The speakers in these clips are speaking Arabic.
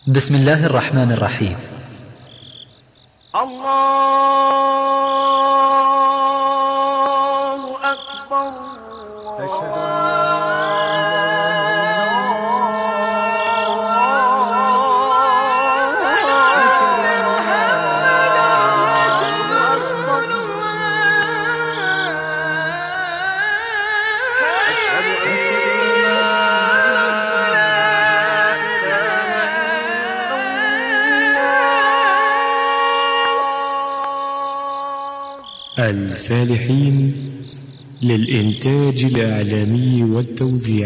بسم الله الرحمن الرحيم. الله أكبر. الفالحين للإنتاج الإعلامي والتوزيع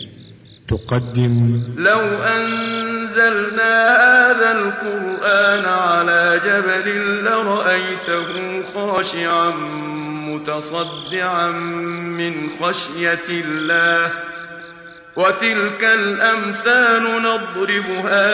تقدم: لو أنزلنا هذا القرآن على جبل لرأيته خاشعا متصدعا من خشية الله، وتلك الأمثال نضربها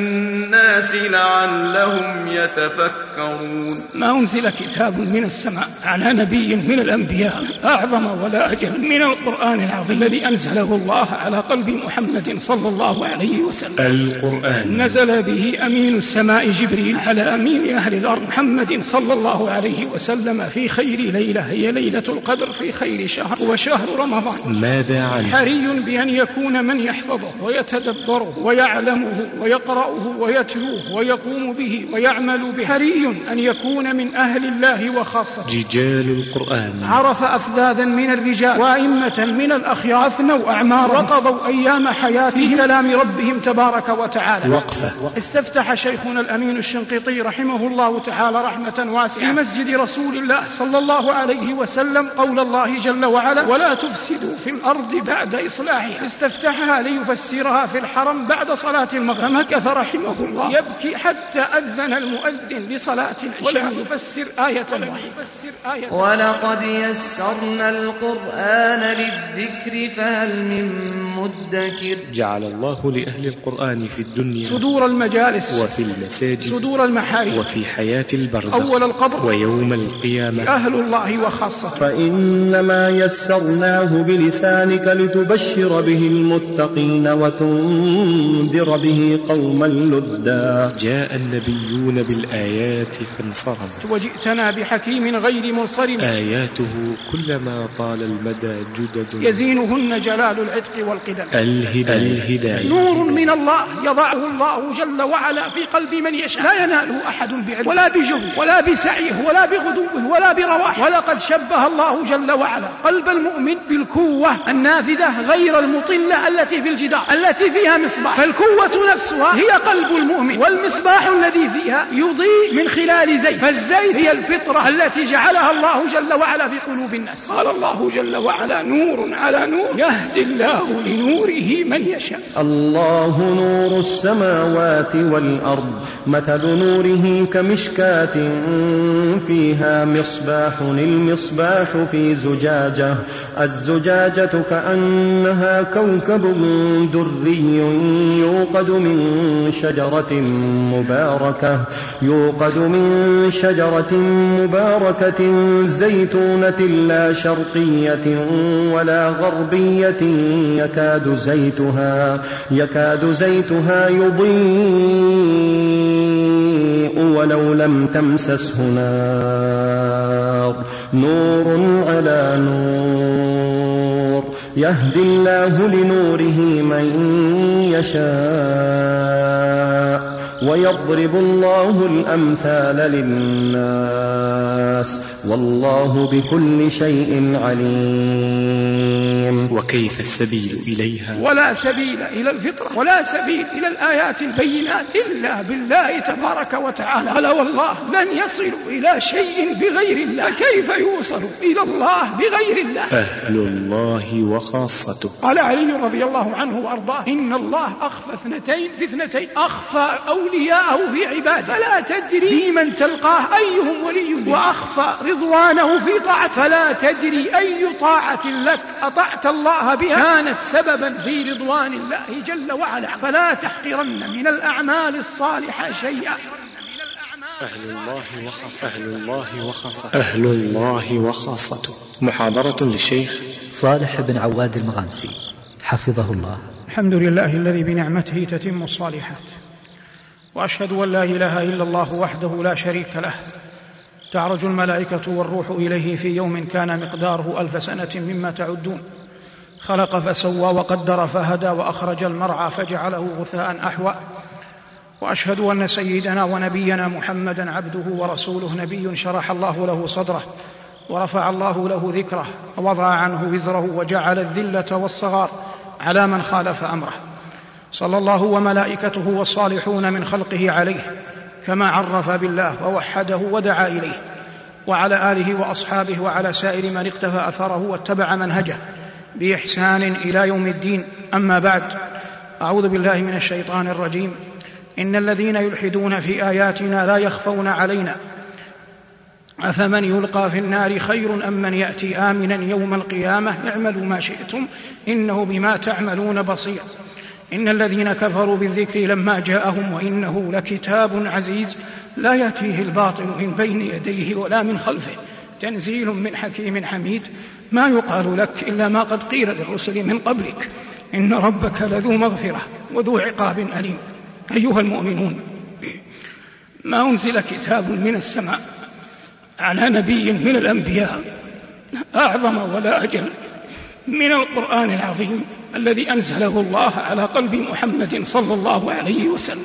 للناس لعلهم يتفكرون. ما أنزل كتاب من السماء على نبي من الأنبياء أعظم ولا أجل من القرآن العظيم الذي أنزله الله على قلب محمد صلى الله عليه وسلم. القرآن نزل به أمين السماء جبريل على أمين أهل الأرض محمد صلى الله عليه وسلم في خير ليلة هي ليلة القدر في خير شهر وشهر رمضان. ماذا عنه؟ حري بأن يكون من يحفظه ويتدبره ويعلمه ويقرأه ويتلوه ويقوم به ويعمل به. حري أن يكون من أهل الله وخاصة. رجال القرآن عرف أفذاذا من الرجال وأئمة من الأخيار أفنوا أعمارا وقضوا أيام حياتهم في كلام ربهم تبارك وتعالى. وقفة. استفتح شيخنا الأمين الشنقيطي رحمه الله تعالى رحمة واسعة في مسجد رسول الله صلى الله عليه وسلم قول الله جل وعلا: ولا تفسدوا في الأرض بعد إصلاحها. استفتحها ليفسرها في الحرم بعد صلاة المغرب، مكث رحمه الله يبكي حتى أذن المؤذن لصلاة العشاء ولم يفسر آية واحدة. ولقد يسرنا القرآن للذكر فهل من مدكر. جعل الله لأهل القرآن في الدنيا صدور المجالس وفي المساجد صدور المحارم وفي حياة البرزخ أول القبر ويوم القيامة أهل الله وخاصة. فإنما يسرناه بلسانك لتبشر به المتقين وتنذر به قوما لدا. جاء النبيون بالآيات فانصرمت، وجئتنا بحكيم غير منصرم. آياته كلما طال المدى جدد يزينهن جلال العتق والقدم. الهداية نور من الله يضعه الله جل وعلا في قلب من يشاء، لا يناله أحد بعلم ولا بجهد ولا بسعيه ولا بغدوه ولا برواح. ولقد شبه الله جل وعلا قلب المؤمن بالكوة النافذة غير المطلة التي في الجدار التي فيها مصباح، فالكوة نفسها هي قلب المؤمن، والمصباح الذي فيها يضيء من خلال زيت، فالزيت هي الفطرة التي جعلها الله جل وعلا في قلوب الناس. قال الله جل وعلا: نور على نور يهدي الله لنوره من يشاء. الله نور السماوات والأرض، مثل نوره كمشكاة فيها مصباح، المصباح في زجاجة، الزجاجة كأنها كوكب دري يوقد من شجرة مباركة زيتونة لا شرقية ولا غربية يكاد زيتها يضيء ولو لم تمسسه نار، نور على نور يهدي الله لنوره من يشاء ويضرب الله الأمثال للناس والله بكل شيء عليم. وكيف السبيل إليها؟ ولا سبيل إلى الفطرة ولا سبيل إلى الآيات البينات إلا بالله تبارك وتعالى. ألا والله لن يصلوا إلى شيء بغير الله، فكيف يوصلوا إلى الله بغير الله؟ أهل الله وخاصته. قال علي رضي الله عنه وأرضاه: إن الله أخفى اثنتين أخفى أولياءه في عباده، فلا تدري من تلقاه أيهم ولي، وأخفى رضوانه في طاعة، فلا تدري أي طاعة لك أطعت الله بها كانت سببا في رضوان الله جل وعلا. فلا تحقرن من الأعمال الصالحة شيئا. أهل الله وخاصته. محاضرة للشيخ صالح بن عواد المغامسي حفظه الله. الحمد لله الذي بنعمته تتم الصالحات، وأشهد أن لا إله إلا الله وحده لا شريك له، تعرج الملائكة والروح إليه في يوم كان مقداره 1000 سنة مما تعدون. خلق فسوى وقدر فهدى وأخرج المرعى فجعله غثاء أحوى. وأشهد أن سيدنا ونبينا محمدا عبده ورسوله، نبي شرح الله له صدره ورفع الله له ذكره ووضع عنه وزره وجعل الذلة والصغار على من خالف أمره، صلى الله وملائكته والصالحون من خلقه عليه كما عرف بالله ووحده ودعا إليه، وعلى آله وأصحابه وعلى سائر من اقتفى أثره واتبع منهجه بإحسان إلى يوم الدين. أما بعد، أعوذ بالله من الشيطان الرجيم. إن الذين يلحدون في آياتنا لا يخفون علينا، أفمن يلقى في النار خير أم من يأتي آمنا يوم القيامة، اعملوا ما شئتم إنه بما تعملون بصير. إن الذين كفروا بالذكر لما جاءهم وإنه لكتاب عزيز لا يأتيه الباطل من بين يديه ولا من خلفه، تنزيل من حكيم حميد. ما يقال لك إلا ما قد قيل للرسل من قبلك، إن ربك لذو مغفرة وذو عقاب أليم. أيها المؤمنون، ما أنزل كتاب من السماء على نبي من الأنبياء أعظم ولا أجل من القرآن العظيم الذي أنزله الله على قلب محمد صلى الله عليه وسلم.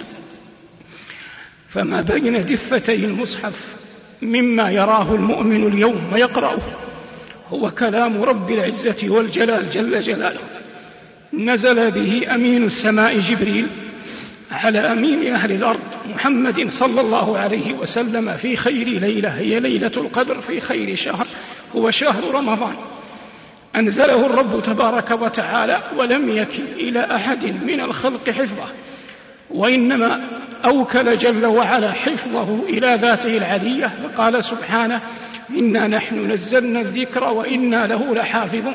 فما بين دفتي المصحف مما يراه المؤمن اليوم ويقرأه هو كلام رب العزة والجلال جل جلاله، نزل به أمين السماء جبريل على أمين أهل الأرض محمد صلى الله عليه وسلم في خير ليلة هي ليلة القدر، في خير شهر هو شهر رمضان. أنزله الرب تبارك وتعالى ولم يكل إلى أحد من الخلق حفظه، وإنما أوكل جل وعلا حفظه إلى ذاته العلية، وقال سبحانه: إنا نحن نزلنا الذكر وإنا له لحافظون.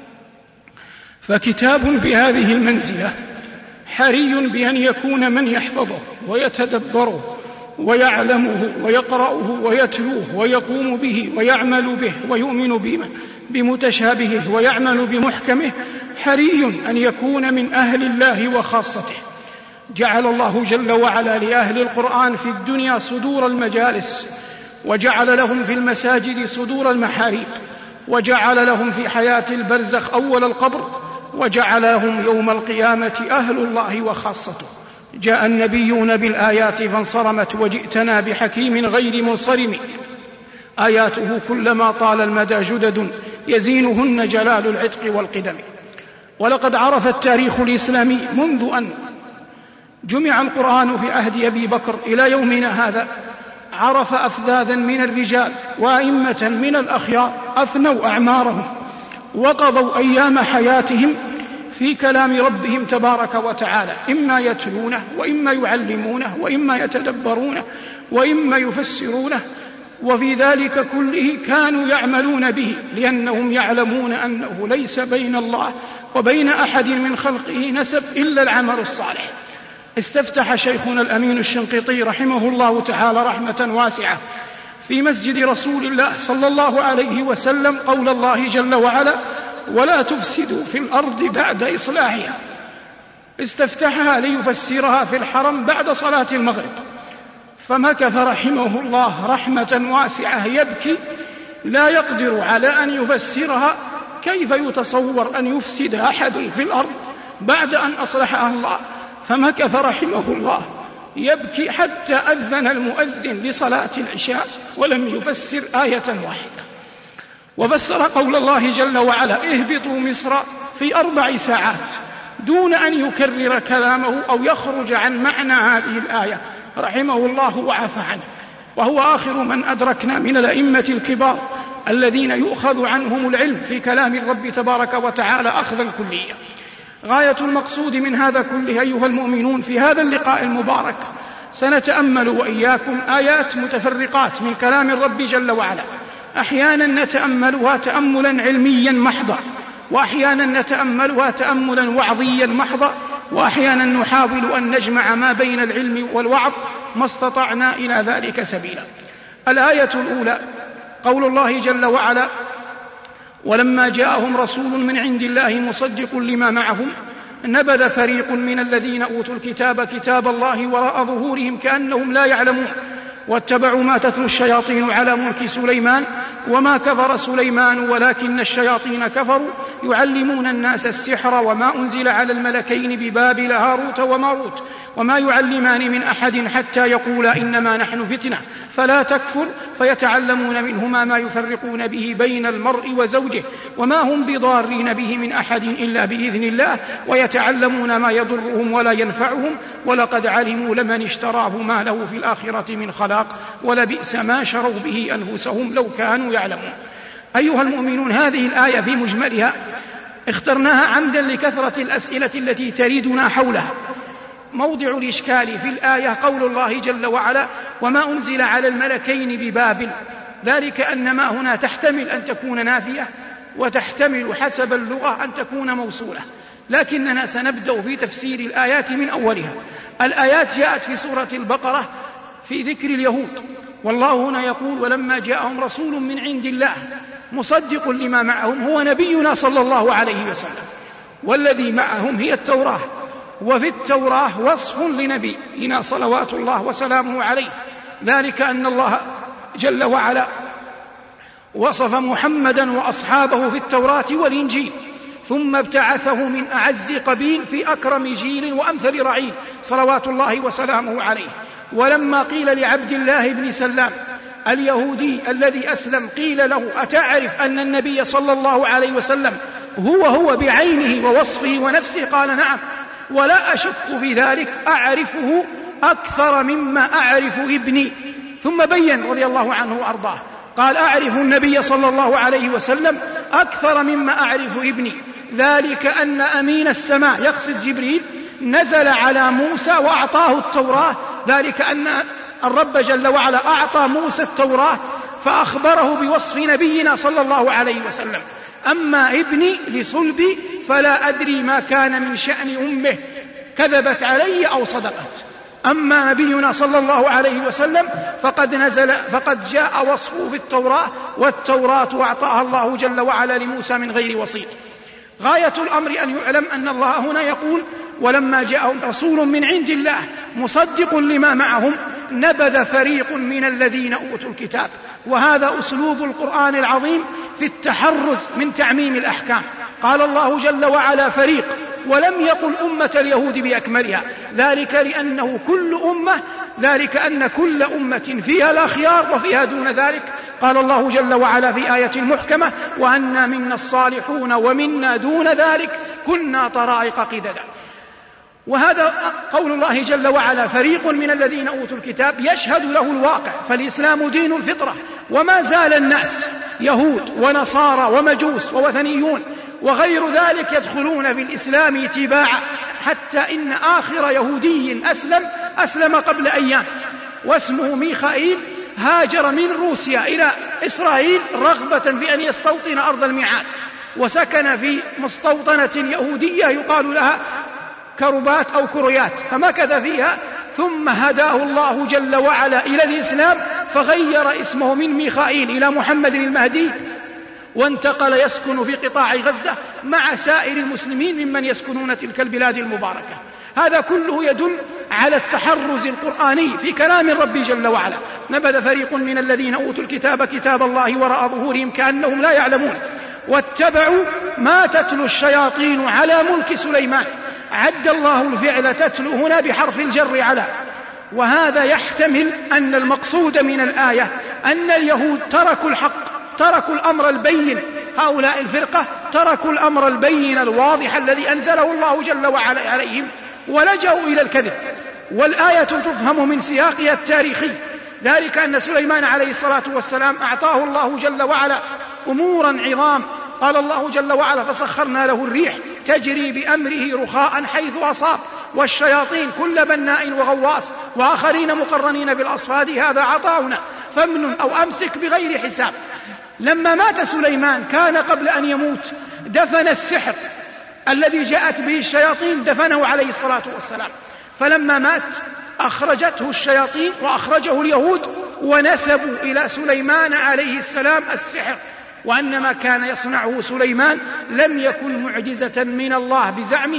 فكتاب بهذه المنزلة حري بأن يكون من يحفظه ويتدبره ويعلمه ويقرأه ويتلوه ويقوم به ويعمل به ويؤمن بمتشابهه ويعمل بمحكمه، حري أن يكون من أهل الله وخاصته. جعل الله جل وعلا لأهل القرآن في الدنيا صدور المجالس، وجعل لهم في المساجد صدور المحاريب، وجعل لهم في حياة البرزخ أول القبر، وجعل لهم يوم القيامة أهل الله وخاصته. جاء النبيون بالآيات فانصرمت، وجئتنا بحكيم غير منصرم، آياته كلما طال المدى جدد يزينهن جلال العتق والقدم. ولقد عرف التاريخ الإسلامي منذ أن جمع القرآن في عهد أبي بكر إلى يومنا هذا، عرف أفذاذا من الرجال وأئمة من الأخيار أفنوا أعمارهم وقضوا أيام حياتهم في كلام ربهم تبارك وتعالى، إما يتلونه وإما يعلمونه وإما يتدبرونه وإما يفسرونه، وفي ذلك كله كانوا يعملون به، لأنهم يعلمون أنه ليس بين الله وبين أحد من خلقه نسب إلا العمل الصالح. استفتح شيخنا الأمين الشنقيطي رحمه الله تعالى رحمة واسعة في مسجد رسول الله صلى الله عليه وسلم قول الله جل وعلا: ولا تفسدوا في الأرض بعد إصلاحها. استفتحها ليفسرها في الحرم بعد صلاة المغرب، فمكث رحمه الله رحمة واسعة يبكي لا يقدر على أن يفسرها. كيف يتصور أن يفسد أحد في الأرض بعد أن أصلحها الله؟ فمكث رحمه الله يبكي حتى أذن المؤذن لصلاة العشاء ولم يفسر آية واحدة. وفسر قول الله جل وعلا: اهبطوا مصر في 4 ساعات، دون أن يكرر كلامه أو يخرج عن معنى هذه الآية رحمه الله وعفى عنه. وهو آخر من أدركنا من الأئمة الكبار الذين يؤخذ عنهم العلم في كلام الرب تبارك وتعالى أخذا كليا. غاية المقصود من هذا كله أيها المؤمنون في هذا اللقاء المبارك، سنتأمل وإياكم آيات متفرقات من كلام الرب جل وعلا، أحيانا نتأملها تأملا علميا محضا، وأحيانا نتأملها تأملا وعظيا محضا، وأحيانا نحاول أن نجمع ما بين العلم والوعظ ما استطعنا إلى ذلك سبيلا. الآية الأولى قول الله جل وعلا: ولما جاءهم رسول من عند الله مصدق لما معهم نبذ فريق من الذين أوتوا الكتاب كتاب الله وراء ظهورهم كأنهم لا يعلمون واتبعوا ما تتلو الشياطين على ملك سليمان وما كفر سليمان ولكن الشياطين كفروا يعلمون الناس السحر وما أنزل على الملكين ببابل هاروت وماروت وما يعلمان من أحد حتى يقولا إنما نحن فتنة فلا تكفر فيتعلمون منهما ما يفرقون به بين المرء وزوجه وما هم بضارين به من أحد إلا بإذن الله ويتعلمون ما يضرهم ولا ينفعهم ولقد علموا لمن اشتراه ما له في الآخرة من خلاق ولبئس ما شروا به أنفسهم لو كانوا يعلمون. أيها المؤمنون، هذه الآية في مجملها اخترناها عمدا لكثرة الأسئلة التي تريدنا حولها. موضع الإشكال في الآية قول الله جل وعلا وما أنزل على الملكين ببابل، ذلك أن ما هنا تحتمل أن تكون نافية وتحتمل حسب اللغة أن تكون موصولة، لكننا سنبدأ في تفسير الآيات من أولها. الآيات جاءت في سورة البقرة في ذكر اليهود، والله هنا يقول ولما جاءهم رسول من عند الله مصدق لما معهم هو نبينا صلى الله عليه وسلم والذي معهم هي التوراة، وفي التوراة وصف لنبينا صلوات الله وسلامه عليه، ذلك أن الله جل وعلا وصف محمدا وأصحابه في التوراة والإنجيل ثم ابتعثه من أعز قبيل في أكرم جيل وأمثل رعيل صلوات الله وسلامه عليه. ولما قيل لعبد الله بن سلام اليهودي الذي أسلم قيل له أتعرف أن النبي صلى الله عليه وسلم هو بعينه ووصفه ونفسه؟ قال نعم ولا أشك في ذلك، أعرفه أكثر مما أعرف ابني. ثم بين رضي الله عنه وأرضاه قال أعرف النبي صلى الله عليه وسلم أكثر مما أعرف ابني، ذلك أن أمين السماء يقصد جبريل نزل على موسى وأعطاه التوراة، ذلك أن الرب جل وعلا أعطى موسى التوراة فأخبره بوصف نبينا صلى الله عليه وسلم. أما ابني لصلبي فلا أدري ما كان من شأن أمه كذبت علي أو صدقت. أما نبينا صلى الله عليه وسلم فقد جاء وصفه في التوراة، والتوراة أعطاها الله جل وعلا لموسى من غير وسيط. غاية الأمر أن يعلم أن الله هنا يقول ولما جاءهم رسول من عند الله مصدق لما معهم نبذ فريق من الذين أوتوا الكتاب. وهذا أسلوب القرآن العظيم في التحرز من تعميم الأحكام. قال الله جل وعلا فريق ولم يقل أمة اليهود بأكملها، ذلك لأنه ذلك أن كل أمة فيها الأخيار وفيها دون ذلك. قال الله جل وعلا في آية محكمة وأنا منا الصالحون ومنا دون ذلك كنا طرائق قددا. وهذا قول الله جل وعلا فريق من الذين أوتوا الكتاب يشهد له الواقع، فالإسلام دين الفطرة، وما زال الناس يهود ونصارى ومجوس ووثنيون وغير ذلك يدخلون في الإسلام تباعا، حتى إن آخر يهودي أسلم قبل أيام واسمه ميخائيل، هاجر من روسيا إلى إسرائيل رغبة في أن يستوطن أرض الميعاد، وسكن في مستوطنة يهودية يقال لها كربات أو كريات، فمكث فيها ثم هداه الله جل وعلا إلى الإسلام فغير اسمه من ميخائيل إلى محمد المهدي، وانتقل يسكن في قطاع غزة مع سائر المسلمين ممن يسكنون تلك البلاد المباركة. هذا كله يدل على التحرز القرآني في كلام الرب جل وعلا. نبذ فريق من الذين أوتوا الكتاب كتاب الله وراء ظهورهم كأنهم لا يعلمون واتبعوا ما تتلو الشياطين على ملك سليمان. عد الله الفعل تتلو هنا بحرف الجر على، وهذا يحتمل أن المقصود من الآية أن اليهود تركوا الحق، تركوا الأمر البين، هؤلاء الفرقة تركوا الأمر البين الواضح الذي أنزله الله جل وعلا عليهم ولجأوا إلى الكذب. والآية تفهم من سياقها التاريخي، ذلك أن سليمان عليه الصلاة والسلام أعطاه الله جل وعلا أمورا عظام. قال الله جل وعلا فسخرنا له الريح تجري بأمره رخاء حيث أصاب والشياطين كل بناء وغواص وآخرين مقرنين بالأصفاد هذا عطاؤنا فامنن أو أمسك بغير حساب. لما مات سليمان كان قبل أن يموت دفن السحر الذي جاءت به الشياطين، دفنه عليه الصلاة والسلام، فلما مات أخرجته الشياطين وأخرجه اليهود ونسبوا إلى سليمان عليه السلام السحر، وأن ما كان يصنعه سليمان لم يكن معجزة من الله بزعمهم،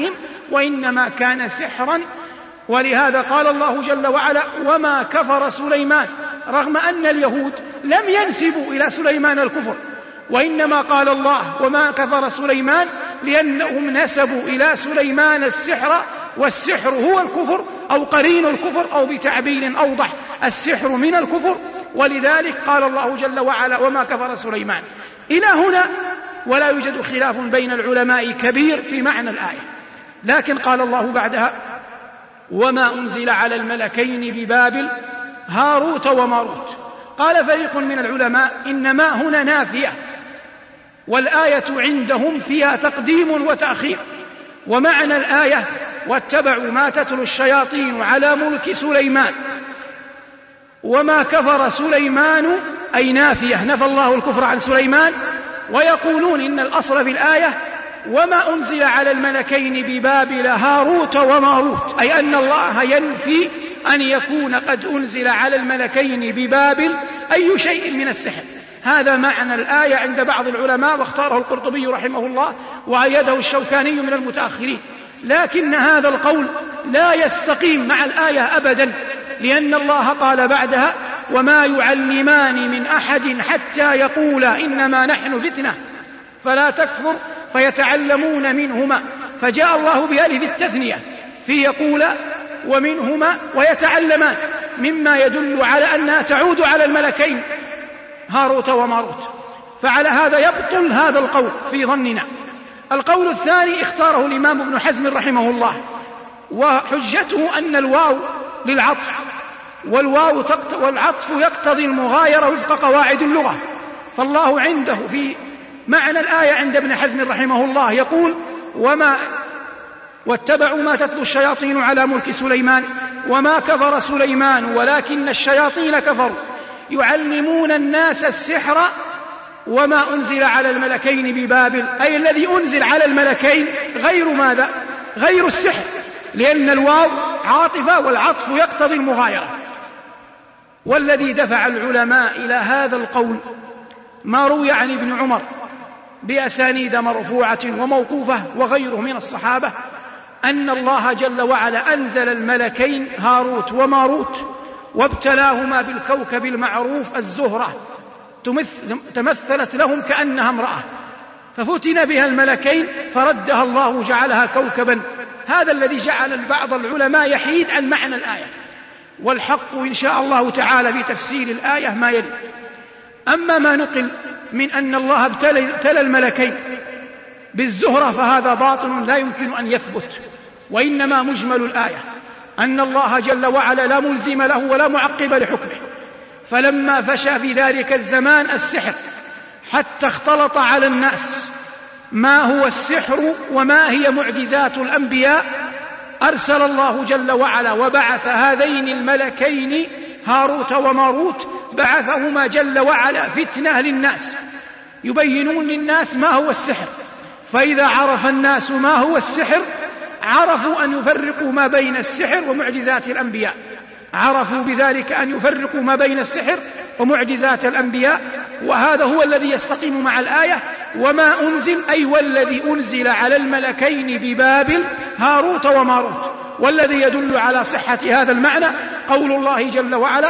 وإنما كان سحرا. ولهذا قال الله جل وعلا: وما كفر سليمان، رغم أن اليهود لم ينسبوا إلى سليمان الكفر، وإنما قال الله: وما كفر سليمان، لأنهم نسبوا إلى سليمان السحر، والسحر هو الكفر أو قرين الكفر، أو بتعبير أوضح السحر من الكفر. ولذلك قال الله جل وعلا: وما كفر سليمان. إلى هنا ولا يوجد خلاف بين العلماء كبير في معنى الآية، لكن قال الله بعدها: وما أنزل على الملكين ببابل هاروت وماروت. قال فريق من العلماء: إن ما هنا نافية، والآية عندهم فيها تقديم وتأخير، ومعنى الآية: واتبعوا ما تتلو الشياطين على ملك سليمان. وما كفر سليمان أي نافية، نفى الله الكفر عن سليمان. ويقولون إن الأصل في الآية: وما أنزل على الملكين ببابل هاروت وماروت، أي أن الله ينفي أن يكون قد أنزل على الملكين ببابل أي شيء من السحر. هذا معنى الآية عند بعض العلماء، واختاره القرطبي رحمه الله وأيده الشوكاني من المتأخرين. لكن هذا القول لا يستقيم مع الآية أبدا، لأن الله قال بعدها: وما يعلمان من أحد حتى يقولا إنما نحن فتنة فلا تكفر فيتعلمون منهما، فجاء الله بألف التثنية في يقولا ومنهما ويتعلمان، مما يدل على أنها تعود على الملكين هاروت وماروت. فعلى هذا يبطل هذا القول في ظننا. القول الثاني اختاره الإمام ابن حزم رحمه الله، وحجته أن الواو للعطف، والعطف يقتضي المغايرة وفق قواعد اللغة. فالله عنده في معنى الآية عند ابن حزم رحمه الله يقول: واتبعوا ما تتلو الشياطين على ملك سليمان وما كفر سليمان ولكن الشياطين كفروا يعلمون الناس السحر وما أنزل على الملكين ببابل، أي الذي أنزل على الملكين غير ماذا؟ غير السحر، لأن الواو عاطفة والعطف يقتضي المغايرة. والذي دفع العلماء إلى هذا القول ما روي عن ابن عمر بأسانيد مرفوعة وموقوفة وغيره من الصحابة أن الله جل وعلا أنزل الملكين هاروت وماروت وابتلاهما بالكوكب المعروف الزهرة، تمثلت لهم كأنها امرأة، ففتن بها الملكين فردها الله جعلها كوكبا. هذا الذي جعل بعض العلماء يحيد عن معنى الآية، والحق إن شاء الله تعالى في تفسير الآية ما يلي. أما ما نقل من أن الله ابتلى الملكين بالزهرة فهذا باطل لا يمكن أن يثبت، وإنما مجمل الآية أن الله جل وعلا لا ملزم له ولا معقب لحكمه. فلما فشى في ذلك الزمان السحر حتى اختلط على الناس ما هو السحر وما هي معجزات الأنبياء، أرسل الله جل وعلا وبعث هذين الملكين هاروت وماروت، بعثهما جل وعلا فتنة للناس يبينون للناس ما هو السحر. فإذا عرف الناس ما هو السحر عرفوا أن يفرقوا ما بين السحر ومعجزات الأنبياء، عرفوا بذلك أن يفرقوا ما بين السحر ومعجزات الأنبياء. وهذا هو الذي يستقيم مع الآية: وما أنزل أي والذي أنزل على الملكين ببابل هاروت وماروت. والذي يدل على صحة هذا المعنى قول الله جل وعلا: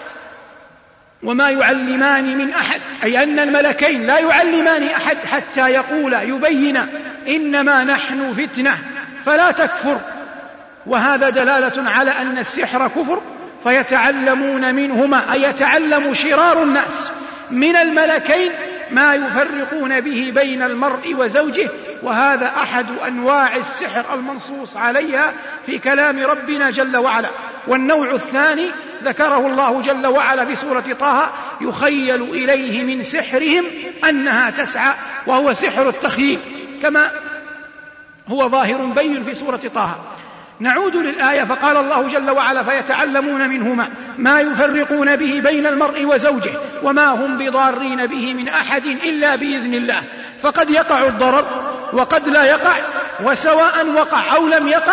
وما يعلمان من أحد، أي أن الملكين لا يعلمان أحد حتى يقولا يبين إنما نحن فتنة فلا تكفر. وهذا دلالة على أن السحر كفر، فيتعلمون منهما، أي يتعلم شرار الناس من الملكين ما يفرقون به بين المرء وزوجه. وهذا أحد أنواع السحر المنصوص عليها في كلام ربنا جل وعلا. والنوع الثاني ذكره الله جل وعلا في سورة طه: يخيل إليه من سحرهم أنها تسعى، وهو سحر التخييل كما هو ظاهر بين في سورة طه. نعود للآية، فقال الله جل وعلا: فيتعلمون منهما ما يفرقون به بين المرء وزوجه وما هم بضارين به من أحد إلا بإذن الله. فقد يقع الضرر وقد لا يقع، وسواء وقع أو لم يقع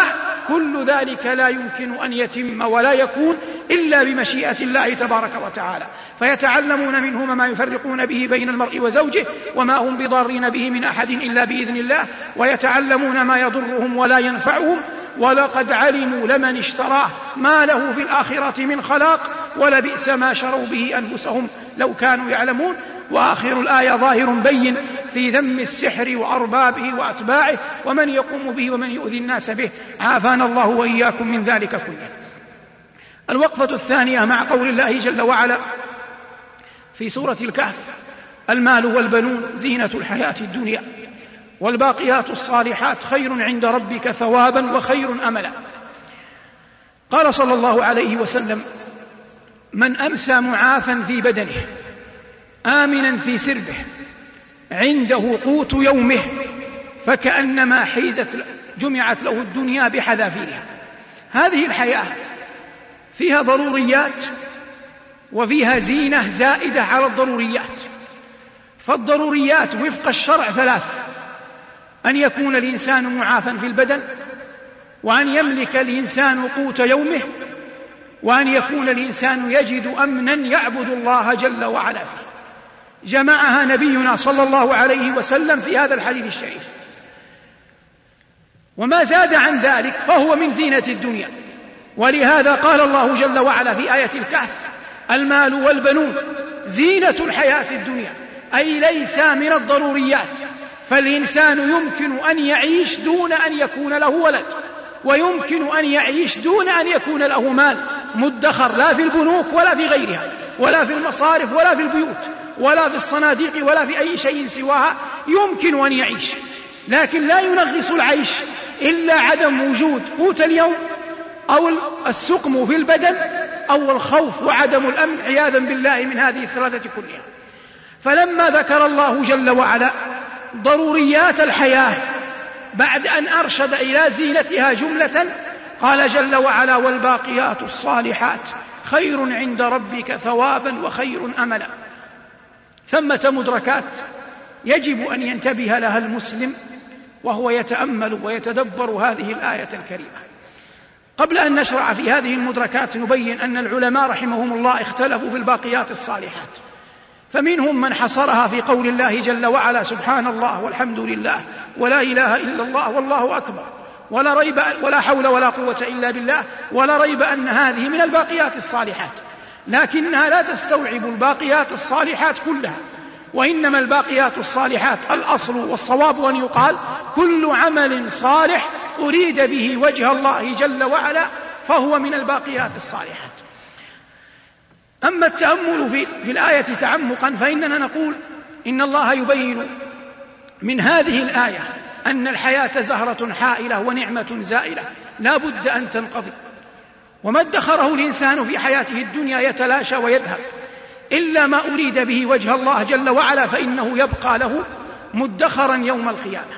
كل ذلك لا يمكن أن يتم ولا يكون إلا بمشيئة الله تبارك وتعالى. فيتعلمون منهما ما يفرقون به بين المرء وزوجه وما هم بضارين به من أحد إلا بإذن الله، ويتعلمون ما يضرهم ولا ينفعهم، ولقد علموا لمن اشتراه ما له في الآخرة من خلاق ولبئس ما شروا به أنفسهم لو كانوا يعلمون. وآخر الآية ظاهر بين في ذم السحر وأربابه وأتباعه ومن يقوم به ومن يؤذي الناس به، عافانا الله وإياكم من ذلك كله. الوقفة الثانية مع قول الله جل وعلا في سورة الكهف: المال والبنون زينة الحياة الدنيا والباقيات الصالحات خير عند ربك ثوابا وخير أملا. قال صلى الله عليه وسلم: من أمسى معافا في بدنه آمنا في سربه عنده قوت يومه فكأنما جمعت له الدنيا بحذافيرها. هذه الحياة فيها ضروريات وفيها زينة زائدة على الضروريات. فالضروريات وفق الشرع ثلاث: أن يكون الإنسان معافا في البدن، وأن يملك الإنسان قوت يومه، وأن يكون الإنسان يجد أمنا يعبد الله جل وعلا فيه. جمعها نبينا صلى الله عليه وسلم في هذا الحديث الشريف. وما زاد عن ذلك فهو من زينة الدنيا. ولهذا قال الله جل وعلا في آية الكهف: المال والبنون زينة الحياة الدنيا، أي ليس من الضروريات. فالإنسان يمكن أن يعيش دون أن يكون له ولد، ويمكن أن يعيش دون أن يكون له مال مدخر، لا في البنوك ولا في غيرها، ولا في المصارف ولا في البيوت ولا في الصناديق ولا في أي شيء سواها. يمكن أن يعيش، لكن لا ينغص العيش إلا عدم وجود قوت اليوم، أو السقم في البدن، أو الخوف وعدم الأمن عياذا بالله من هذه الثلاثة كلها. فلما ذكر الله جل وعلا ضروريات الحياة بعد أن أرشد إلى زينتها جملة، قال جل وعلا: والباقيات الصالحات خير عند ربك ثوابا وخير أملا. ثمة مدركات يجب أن ينتبه لها المسلم وهو يتأمل ويتدبر هذه الآية الكريمة. قبل أن نشرع في هذه المدركات نبين أن العلماء رحمهم الله اختلفوا في الباقيات الصالحات، فمنهم من حصرها في قول الله جل وعلا: سبحان الله والحمد لله ولا إله إلا الله والله أكبر ولا حول ولا قوة إلا بالله، ولا ريب أن هذه من الباقيات الصالحات، لكنها لا تستوعب الباقيات الصالحات كلها. وإنما الباقيات الصالحات الأصل والصواب أن يقال: كل عمل صالح أريد به وجه الله جل وعلا فهو من الباقيات الصالحات. أما التأمل في الآية تعمقا فإننا نقول إن الله يبين من هذه الآية أن الحياة زهرة حائلة ونعمة زائلة لا بد أن تنقضي، وما ادخره الإنسان في حياته الدنيا يتلاشى ويذهب، إلا ما أريد به وجه الله جل وعلا فإنه يبقى له مدخرا يوم القيامة.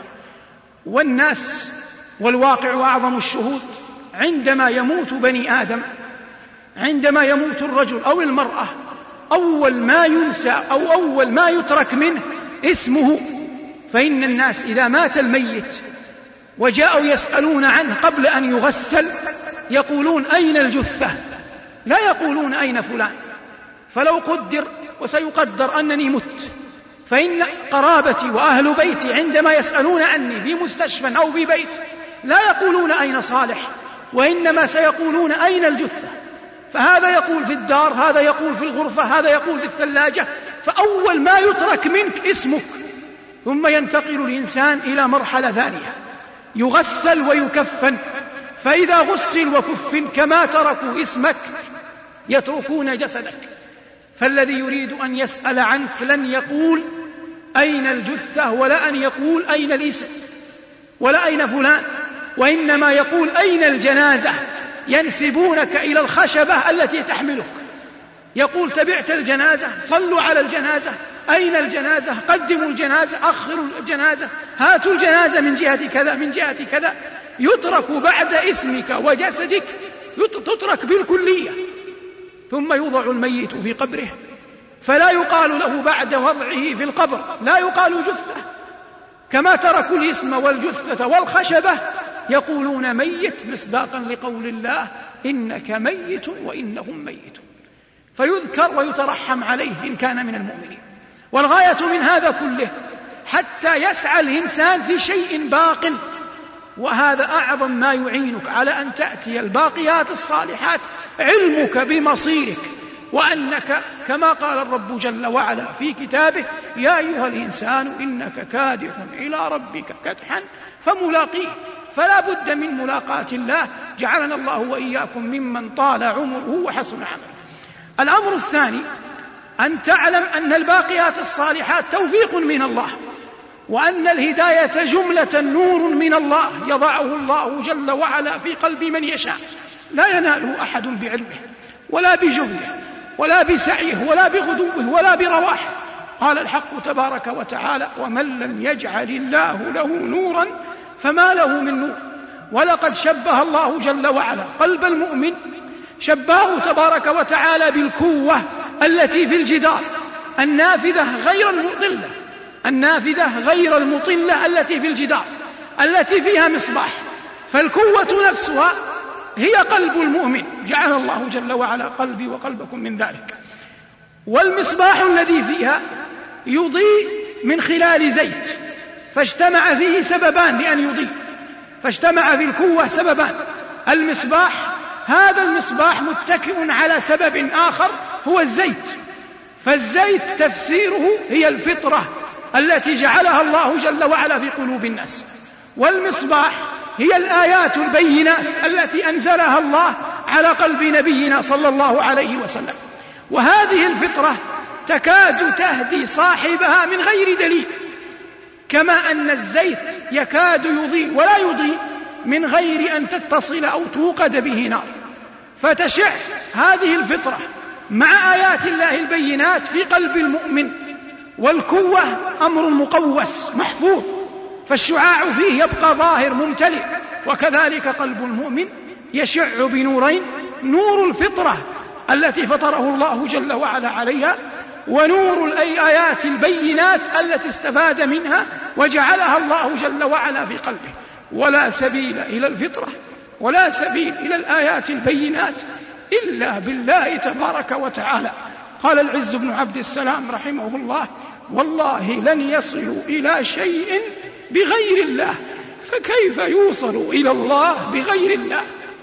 والناس والواقع أعظم الشهود عندما يموت بني آدم، عندما يموت الرجل أو المرأة، أول ما ينسى أو أول ما يترك منه اسمه. فإن الناس إذا مات الميت وجاءوا يسألون عنه قبل أن يغسل يقولون: أين الجثة؟ لا يقولون أين فلان. فلو قدر وسيقدر أنني مت، فإن قرابتي وأهل بيتي عندما يسألون عني في مستشفى أو في بيت لا يقولون أين صالح، وإنما سيقولون أين الجثة. فهذا يقول في الدار، هذا يقول في الغرفة، هذا يقول في الثلاجة. فأول ما يترك منك اسمك. ثم ينتقل الإنسان إلى مرحلة ثانية، يغسل ويكفن. فإذا غسل وكفن كما تركوا اسمك يتركون جسدك. فالذي يريد أن يسأل عنك لن يقول أين الجثة، ولا أن يقول أين الاسم، ولا أين فلان، وإنما يقول أين الجنازة. ينسبونك إلى الخشبة التي تحملك. يقول: تبعت الجنازة، صلوا على الجنازة، أين الجنازة، قدموا الجنازة، أخروا الجنازة، هاتوا الجنازة من جهة كذا من جهة كذا. يترك بعد اسمك وجسدك، تترك بالكلية. ثم يوضع الميت في قبره، فلا يقال له بعد وضعه في القبر، لا يقال جثة. كما تركوا الاسم والجثة والخشبة يقولون ميت مصداقا لقول الله إنك ميت وإنهم ميتون، فيذكر ويترحم عليه إن كان من المؤمنين. والغاية من هذا كله حتى يسعى الإنسان في شيء باق، وهذا أعظم ما يعينك على أن تأتي الباقيات الصالحات، علمك بمصيرك، وأنك كما قال الرب جل وعلا في كتابه: يا أيها الإنسان إنك كادح إلى ربك كدحا فملاقيه. فلا بد من ملاقاة الله، جعلنا الله وإياكم ممن طال عمره وحسن عمله. الأمر الثاني أن تعلم أن الباقيات الصالحات توفيق من الله، وأن الهداية جملة نور من الله يضعه الله جل وعلا في قلب من يشاء، لا يناله أحد بعلمه ولا بجهده ولا بسعيه ولا بغدوه ولا برواحه. قال الحق تبارك وتعالى: ومن لم يجعل الله له نورا فما له من نور. ولقد شبه الله جل وعلا قلب المؤمن، شبهه تبارك وتعالى بالكوة التي في الجدار النافذة غير المطلة التي في الجدار التي فيها مصباح. فالكوة نفسها هي قلب المؤمن، جعل الله جل وعلا قلبي وقلبكم من ذلك. والمصباح الذي فيها يضيء من خلال زيت، فاجتمع فيه سببان لأن يضيء، فاجتمع في الكوة سببان. المصباح، هذا المصباح متكئ على سبب آخر هو الزيت، فالزيت تفسيره هي الفطرة التي جعلها الله جل وعلا في قلوب الناس، والمصباح هي الآيات البينات التي أنزلها الله على قلب نبينا صلى الله عليه وسلم. وهذه الفطرة تكاد تهدي صاحبها من غير دليل، كما أن الزيت يكاد يضيء ولا يضيء من غير أن تتصل أو توقد به نار. فتشع هذه الفطرة مع آيات الله البينات في قلب المؤمن. والكوة أمر مقوس محفوظ، فالشعاع فيه يبقى ظاهر ممتلئ. وكذلك قلب المؤمن يشع بنورين: نور الفطرة التي فطره الله جل وعلا عليها، ونور الآيات البينات التي استفاد منها وجعلها الله جل وعلا في قلبه. ولا سبيل إلى الفطرة ولا سبيل إلى الآيات البينات إلا بالله تبارك وتعالى. قال العز بن عبد السلام رحمه الله: والله لن يصلوا إلى شيء بغير الله، فكيف يوصلوا إلى الله بغير الله؟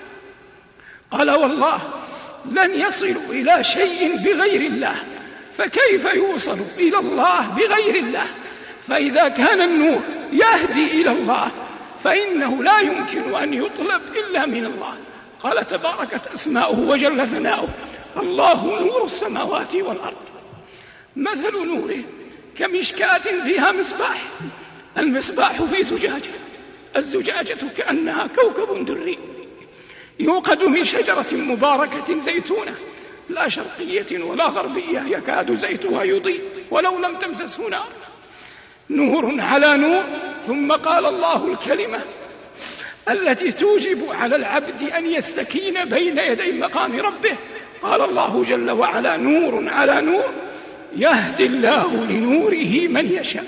قال: والله لن يصلوا إلى شيء بغير الله، فكيف يوصلوا إلى الله بغير الله؟ فإذا كان النور يهدي إلى الله فإنه لا يمكن أن يطلب إلا من الله. قال: تباركت أسماؤه وجل ثناؤه: الله نور السماوات والأرض، مثل نوره كمشكاة فيها مصباح، المصباح في زجاجة، الزجاجة كأنها كوكب دري يوقد من شجرة مباركة زيتونة لا شرقية ولا غربية يكاد زيتها يضيء ولو لم تمسسه نار، نور على نور. ثم قال الله الكلمة التي توجب على العبد أن يستكين بين يدي مقام ربه. قال الله جل وعلا: نور على نور يهدي الله لنوره من يشاء.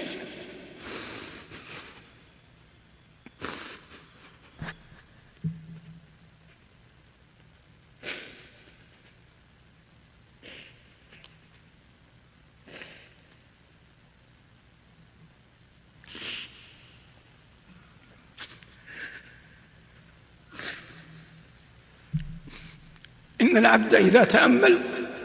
إن العبد إذا تأمل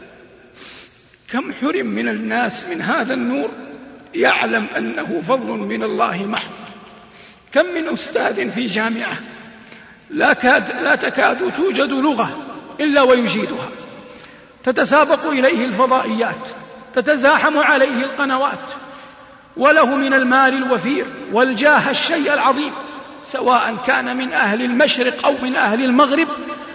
كم حرم من الناس من هذا النور يعلم أنه فضل من الله محض. كم من أستاذ في جامعة لا تكاد توجد لغة إلا ويجيدها، تتسابق إليه الفضائيات، تتزاحم عليه القنوات، وله من المال الوفير والجاه الشيء العظيم، سواء كان من أهل المشرق أو من أهل المغرب.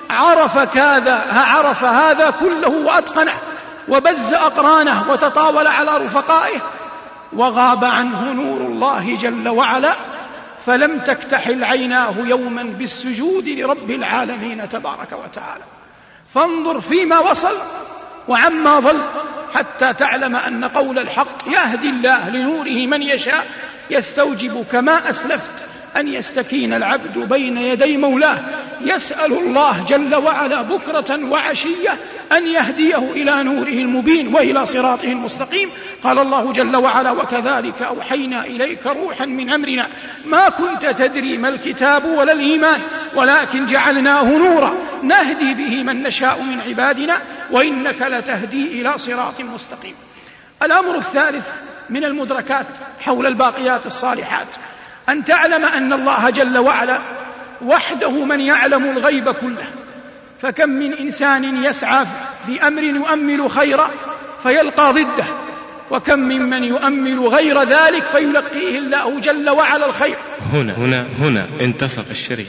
عرف هذا كله وأتقنه وبز أقرانه وتطاول على رفقائه، وغاب عنه نور الله جل وعلا، فلم تكتحل عيناه يوما بالسجود لرب العالمين تبارك وتعالى. فانظر فيما وصل وعما ظل حتى تعلم أن قول الحق يهدي الله لنوره من يشاء يستوجب كما أسلفت أن يستكين العبد بين يدي مولاه يسأل الله جل وعلا بكرة وعشية أن يهديه إلى نوره المبين وإلى صراطه المستقيم. قال الله جل وعلا: وكذلك أوحينا إليك روحا من أمرنا ما كنت تدري ما الكتاب ولا الإيمان ولكن جعلناه نورا نهدي به من نشاء من عبادنا وإنك لتهدي إلى صراط مستقيم. الأمر الثالث من المدركات حول الباقيات الصالحات أن تعلم أن الله جل وعلا وحده من يعلم الغيب كله، فكم من إنسان يسعى في أمر يؤمل خيرا فيلقى ضده، وكم ممن يؤمل غير ذلك فيلقيه الله جل وعلا الخير. هنا انتصف الشريط.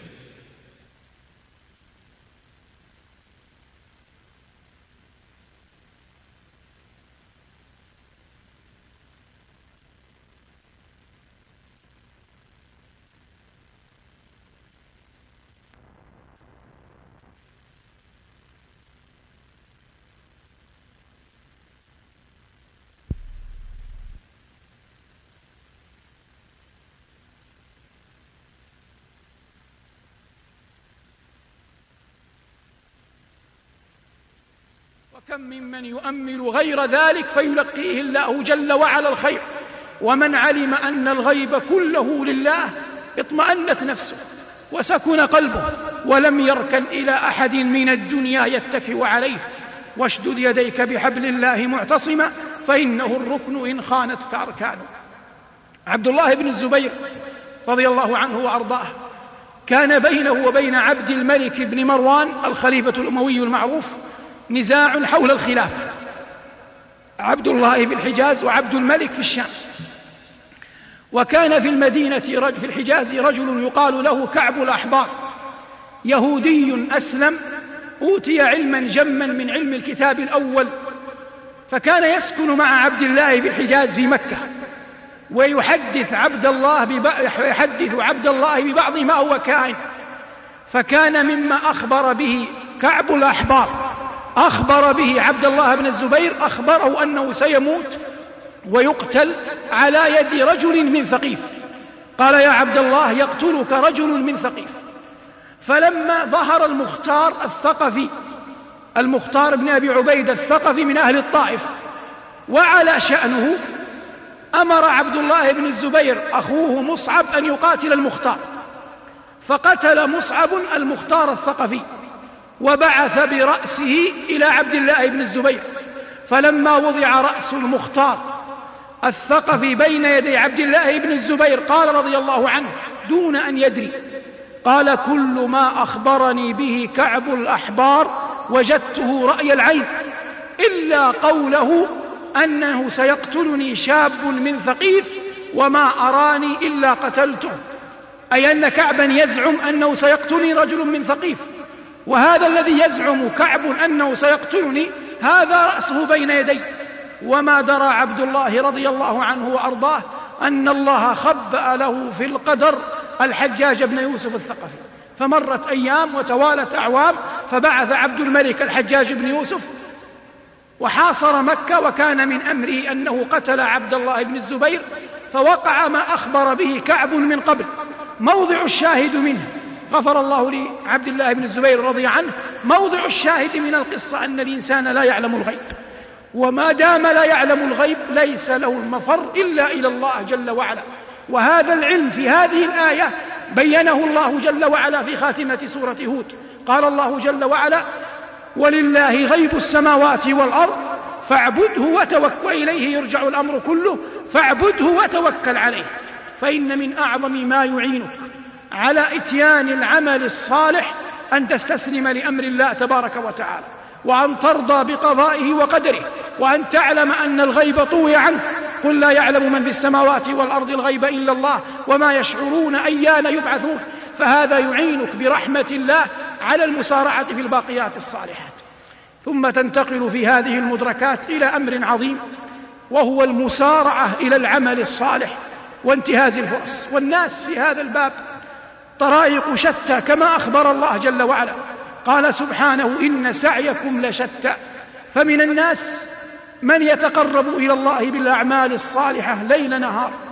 وكم ممن يؤمل غير ذلك فيلقيه الله جل وعلا الخير. ومن علم أن الغيب كله لله اطمأنت نفسه وسكن قلبه ولم يركن إلى أحد من الدنيا يتكئ عليه. واشدد يديك بحبل الله معتصما فإنه الركن إن خانتك أركانه. عبد الله بن الزبير رضي الله عنه وأرضاه كان بينه وبين عبد الملك بن مروان الخليفة الأموي المعروف نزاع حول الخلافة، عبد الله في الحجاز وعبد الملك في الشام. وكان في المدينة في الحجاز رجل يقال له كعب الأحبار، يهودي أسلم أوتي علما جما من علم الكتاب الأول، فكان يسكن مع عبد الله في الحجاز في مكة ويحدث عبد الله ببعض ما هو كائن. فكان مما أخبر به كعب الأحبار أخبر به عبد الله بن الزبير، أخبره أنه سيموت ويقتل على يد رجل من ثقيف. قال: يا عبد الله يقتلك رجل من ثقيف. فلما ظهر المختار الثقفي، المختار بن أبي عبيدة الثقفي من أهل الطائف وعلى شأنه، أمر عبد الله بن الزبير أخوه مصعب أن يقاتل المختار، فقتل مصعب المختار الثقفي وبعث برأسه إلى عبد الله بن الزبير. فلما وضع رأس المختار الثقفي بين يدي عبد الله بن الزبير قال رضي الله عنه دون أن يدري، قال: كل ما أخبرني به كعب الأحبار وجدته رأي العين إلا قوله أنه سيقتلني شاب من ثقيف وما أراني إلا قتلته، أي أن كعبا يزعم أنه سيقتلني رجل من ثقيف، وهذا الذي يزعم كعب أنه سيقتلني هذا رأسه بين يدي. وما درى عبد الله رضي الله عنه وأرضاه أن الله خبأ له في القدر الحجاج بن يوسف الثقفي. فمرت أيام وتوالت أعوام، فبعث عبد الملك الحجاج بن يوسف وحاصر مكة، وكان من أمره أنه قتل عبد الله بن الزبير، فوقع ما أخبر به كعب من قبل. موضع الشاهد منه، غفر الله لعبد الله بن الزبير رضي عنه، موضع الشاهد من القصة أن الإنسان لا يعلم الغيب، وما دام لا يعلم الغيب ليس له المفر إلا إلى الله جل وعلا. وهذا العلم في هذه الآية بينه الله جل وعلا في خاتمة سورة هود. قال الله جل وعلا: ولله غيب السماوات والأرض فاعبده وتوكل، وإليه يرجع الأمر كله، فاعبده وتوكل عليه. فإن من أعظم ما يعينك على إتيان العمل الصالح أن تستسلم لأمر الله تبارك وتعالى، وأن ترضى بقضائه وقدره، وأن تعلم أن الغيب طوي عنك. قل لا يعلم من في السماوات والأرض الغيب إلا الله وما يشعرون أيان يبعثون. فهذا يعينك برحمة الله على المسارعة في الباقيات الصالحات. ثم تنتقل في هذه المدركات إلى أمر عظيم، وهو المسارعة إلى العمل الصالح وانتهاز الفرص. والناس في هذا الباب طرائق شتى كما أخبر الله جل وعلا. قال سبحانه: إن سعيكم لشتى. فمن الناس من يتقرب إلى الله بالأعمال الصالحة ليل نهار،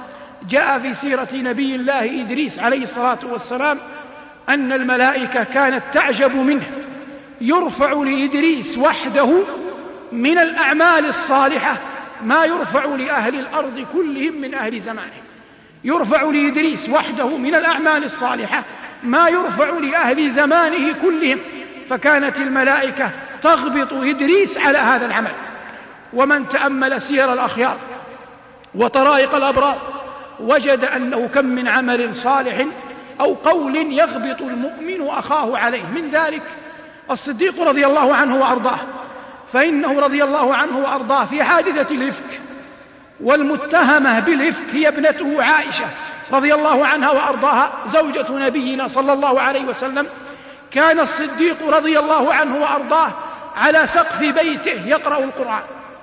جاء في سيرة نبي الله إدريس عليه الصلاة والسلام أن الملائكة كانت تعجب منه، يرفع لإدريس وحده من الأعمال الصالحة ما يرفع لأهل الأرض كلهم من أهل زمانه. يرفع لإدريس وحده من الأعمال الصالحة ما يرفع لأهل زمانه كلهم، فكانت الملائكة تغبط إدريس على هذا العمل. ومن تأمل سير الأخيار وطرائق الأبرار وجد أنه كم من عمل صالح أو قول يغبط المؤمن أخاه عليه. من ذلك الصديق رضي الله عنه وأرضاه، فإنه رضي الله عنه وأرضاه في حادثة الإفك، والمتهمة بالإفك هي ابنته عائشة رضي الله عنها وأرضاها زوجة نبينا صلى الله عليه وسلم. كان الصديق رضي الله عنه وأرضاه على سقف بيته يقرأ القرآن،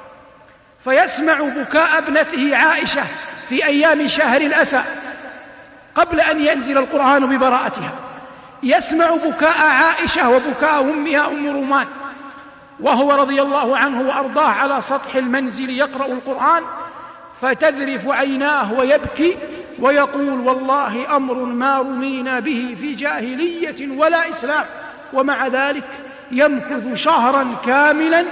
فيسمع بكاء ابنته عائشة في أيام شهر الأسى قبل أن ينزل القرآن ببراءتها. يسمع بكاء عائشة وبكاء أمها أم رومان وهو رضي الله عنه وأرضاه على سطح المنزل يقرأ القرآن، فتذرف عيناه ويبكي ويقول: والله أمر ما رمينا به في جاهلية ولا إسلام. ومع ذلك يمكث شهرا كاملا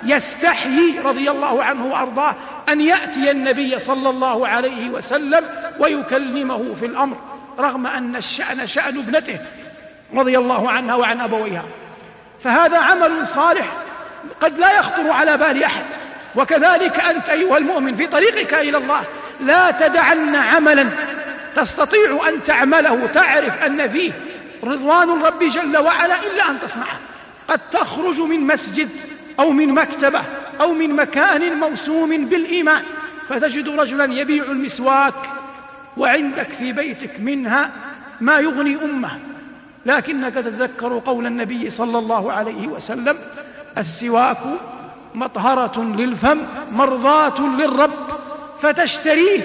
يستحيي رضي الله عنه وأرضاه أن يأتي النبي صلى الله عليه وسلم ويكلمه في الأمر، رغم أن الشأن شأن ابنته رضي الله عنها وعن أبويها. فهذا عمل صالح قد لا يخطر على بال أحد. وكذلك أنت أيها المؤمن في طريقك إلى الله لا تدعن عملا تستطيع أن تعمله تعرف أن فيه رضوان الرب جل وعلا إلا أن تصنعه. قد تخرج من مسجد أو من مكتبة أو من مكان موسوم بالإيمان فتجد رجلا يبيع المسواك وعندك في بيتك منها ما يغني أمه، لكنك تتذكر قول النبي صلى الله عليه وسلم: السواك مطهرة للفم مرضاة للرب، فتشتريه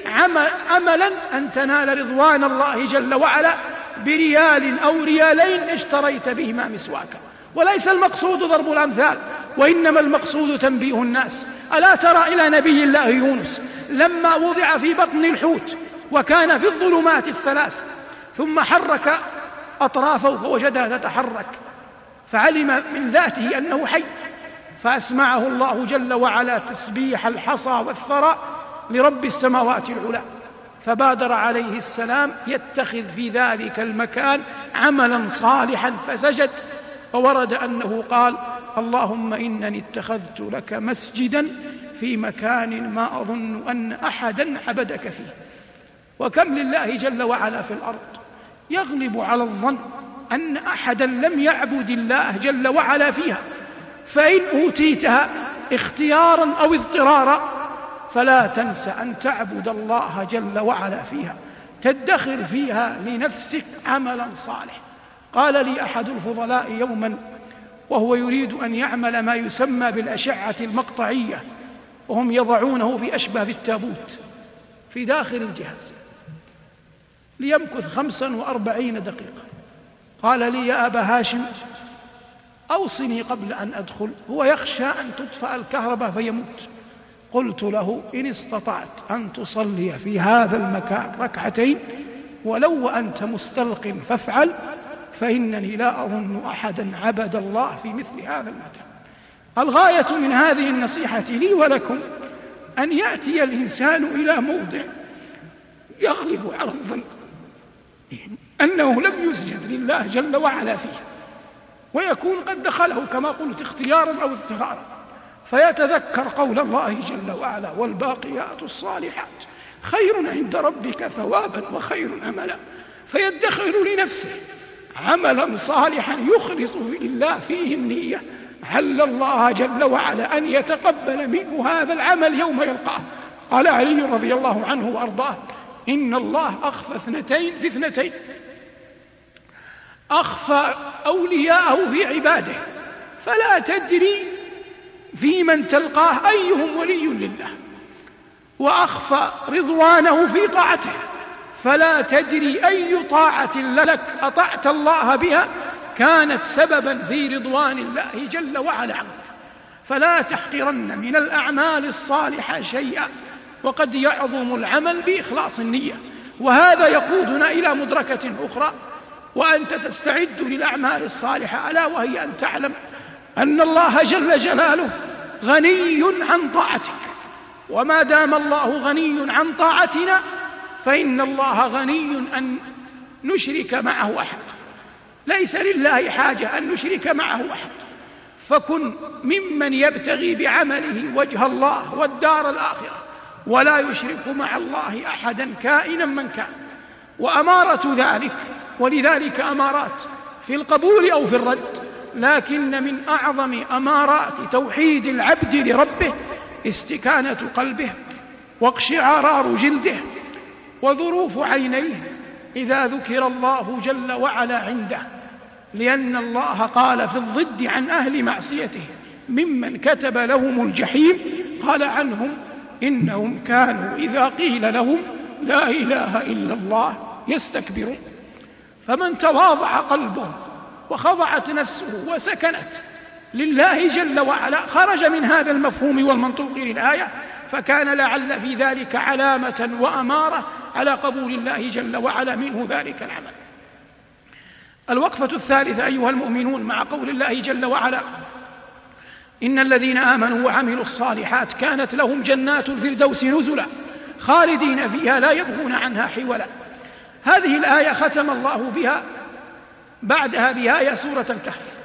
عملا أن تنال رضوان الله جل وعلا بريال أو ريالين اشتريت بهما مسواكا. وليس المقصود ضرب الأمثال، وإنما المقصود تنبيه الناس. ألا ترى إلى نبي الله يونس لما وضع في بطن الحوت وكان في الظلمات الثلاث ثم حرك أطرافه فوجدها تتحرك فعلم من ذاته أنه حي، فأسمعه الله جل وعلا تسبيح الحصى والثرى لرب السماوات العلى، فبادر عليه السلام يتخذ في ذلك المكان عملا صالحا فسجد. وورد أنه قال: اللهم إنني اتخذت لك مسجدا في مكان ما أظن أن أحدا عبدك فيه. وكم لله جل وعلا في الأرض يغلب على الظن أن أحدا لم يعبد الله جل وعلا فيها، فإن أوتيتها اختيارا أو اضطرارا فلا تنس أن تعبد الله جل وعلا فيها، تدخر فيها لنفسك عملا صالح. قال لي أحد الفضلاء يوما وهو يريد أن يعمل ما يسمى بالأشعة المقطعية، وهم يضعونه في أشبه التابوت في داخل الجهاز ليمكث 45 دقيقة. قال لي: يا أبا هاشم أوصني قبل أن أدخل، هو يخشى أن تطفأ الكهرباء فيموت. قلت له: إن استطعت أن تصلي في هذا المكان ركعتين ولو وأنت مستلق فافعل، فإنني لا أظن أحدا عبد الله في مثل هذا المكان. الغاية من هذه النصيحة لي ولكم أن يأتي الإنسان إلى موضع يغلب على الظن أنه لم يسجد لله جل وعلا فيه، ويكون قد دخله كما قلت اختيارا أو اضطرارا، فيتذكر قول الله جل وعلا: والباقيات الصالحات خير عند ربك ثوابا وخير أملا، فيدخر لنفسه عملا صالحا يخلص لله فيه النية، عل الله جل وعلا أن يتقبل منه هذا العمل يوم يلقاه. قال علي رضي الله عنه وأرضاه: إن الله أخفى اثنتين في اثنتين، أخفى أولياءه في عباده فلا تدري في من تلقاه أيهم ولي لله، وأخفى رضوانه في طاعته فلا تدري أي طاعة لك أطعت الله بها كانت سببا في رضوان الله جل وعلا عنك. فلا تحقرن من الأعمال الصالحة شيئا، وقد يعظم العمل بإخلاص النية. وهذا يقودنا إلى مدركة أخرى، وأنت تستعد للأعمال الصالحة، ألا وهي أن تعلم أن الله جل جلاله غني عن طاعتك، وما دام الله غني عن طاعتنا فإن الله غني أن نشرك معه أحد. ليس لله حاجة أن نشرك معه أحد، فكن ممن يبتغي بعمله وجه الله والدار الآخرة ولا يشرك مع الله أحدا كائنا من كان. وأمارة ذلك، ولذلك أمارات في القبول أو في الرد، لكن من أعظم أمارات توحيد العبد لربه استكانة قلبه واقشعرار جلده وذروف عينيه إذا ذكر الله جل وعلا عنده، لأن الله قال في الضد عن أهل معصيته ممن كتب لهم الجحيم قال عنهم إنهم كانوا إذا قيل لهم لا إله إلا الله يستكبرون. فمن تواضع قلبه وخضعت نفسه وسكنت لله جل وعلا خرج من هذا المفهوم والمنطوق للآية، فكان لعل في ذلك علامة وأمارة على قبول الله جل وعلا منه ذلك العمل. الوقفة الثالثة أيها المؤمنون مع قول الله جل وعلا إن الذين آمنوا وعملوا الصالحات كانت لهم جنات الفردوس نزلا خالدين فيها لا يبغون عنها حولا. هذه الآية ختم الله بها بعدها بآية سورة الكهف.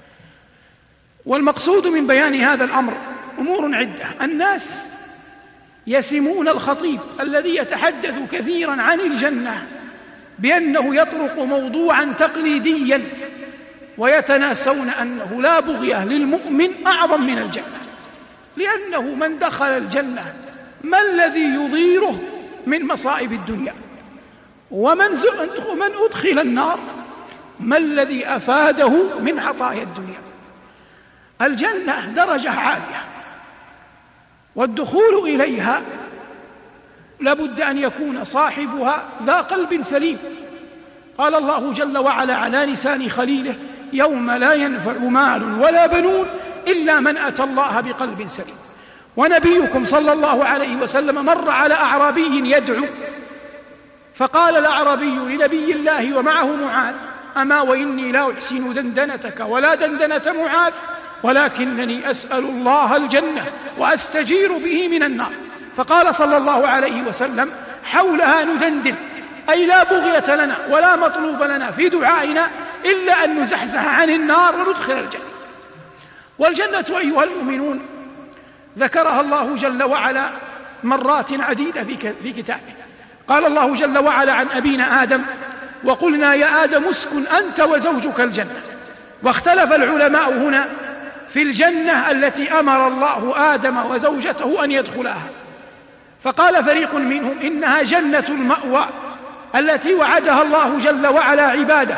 والمقصود من بيان هذا الأمر أمور عدة. الناس يسمون الخطيب الذي يتحدث كثيرا عن الجنة بأنه يطرق موضوعا تقليديا، ويتناسون أنه لا بغية للمؤمن أعظم من الجنة، لأنه من دخل الجنة ما الذي يضيره من مصائب الدنيا؟ ومن أدخل النار ما الذي أفاده من عطايا الدنيا؟ الجنة درجة عالية، والدخول إليها لابد أن يكون صاحبها ذا قلب سليم. قال الله جل وعلا على لسان خليله يوم لا ينفع مال ولا بنون إلا من أتى الله بقلب سليم. ونبيكم صلى الله عليه وسلم مر على أعرابي يدعو، فقال الأعرابي لنبي الله ومعه معاذ أما وإني لا أحسن دندنتك ولا دندنة معاذ ولكنني أسأل الله الجنة وأستجير به من النار. فقال صلى الله عليه وسلم حولها ندندن، أي لا بغية لنا ولا مطلوب لنا في دعائنا إلا أن نزحزح عن النار وندخل الجنة. والجنة أيها المؤمنون ذكرها الله جل وعلا مرات عديدة في كتابه. قال الله جل وعلا عن أبينا آدم وقلنا يا آدم اسكن أنت وزوجك الجنة. واختلف العلماء هنا في الجنة التي أمر الله آدم وزوجته أن يدخلها، فقال فريق منهم إنها جنة المأوى التي وعدها الله جل وعلا عباده.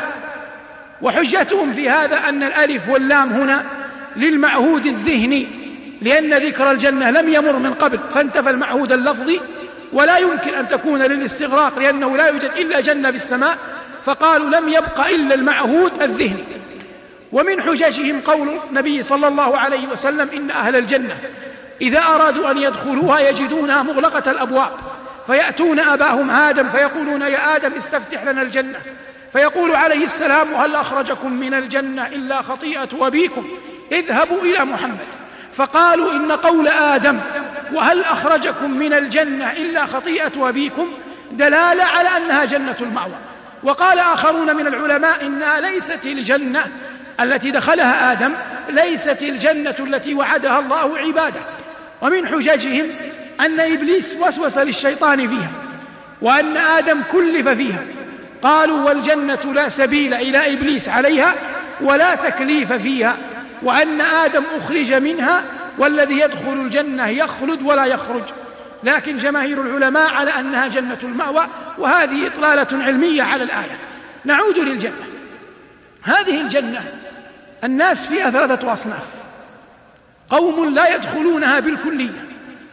وحجتهم في هذا أن الألف واللام هنا للمعهود الذهني، لأن ذكر الجنة لم يمر من قبل فانتفى المعهود اللفظي، ولا يمكن أن تكون للاستغراق لأنه لا يوجد إلا جنة بالسماء، فقالوا لم يبق إلا المعهود الذهني. ومن حججهم قول النبي صلى الله عليه وسلم إن أهل الجنة إذا أرادوا أن يدخلوها يجدونها مغلقة الأبواب، فيأتون أباهم آدم فيقولون يا آدم استفتح لنا الجنة، فيقول عليه السلام هل أخرجكم من الجنة إلا خطيئة أبيكم اذهبوا إلى محمد. فقالوا إن قول آدم وهل أخرجكم من الجنة إلا خطيئة أبيكم دلالة على أنها جنة المأوى. وقال آخرون من العلماء إنها ليست الجنة التي دخلها آدم، ليست الجنة التي وعدها الله عباده. ومن حججهم أن إبليس وسوس للشيطان فيها، وأن آدم كلف فيها. قالوا والجنة لا سبيل إلى إبليس عليها ولا تكليف فيها، وأن آدم أخرج منها والذي يدخل الجنة يخلد ولا يخرج. لكن جماهير العلماء على أنها جنة المأوى، وهذه إطلالة علمية على الآية. نعود للجنة. هذه الجنة الناس فيها ثلاثة أصناف: قوم لا يدخلونها بالكلية،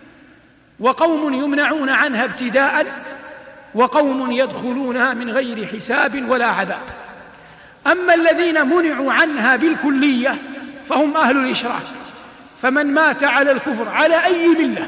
وقوم يمنعون عنها ابتداء، وقوم يدخلونها من غير حساب ولا عذاب. أما الذين منعوا عنها بالكلية فهم أهل الإشراك، فمن مات على الكفر على أي ملة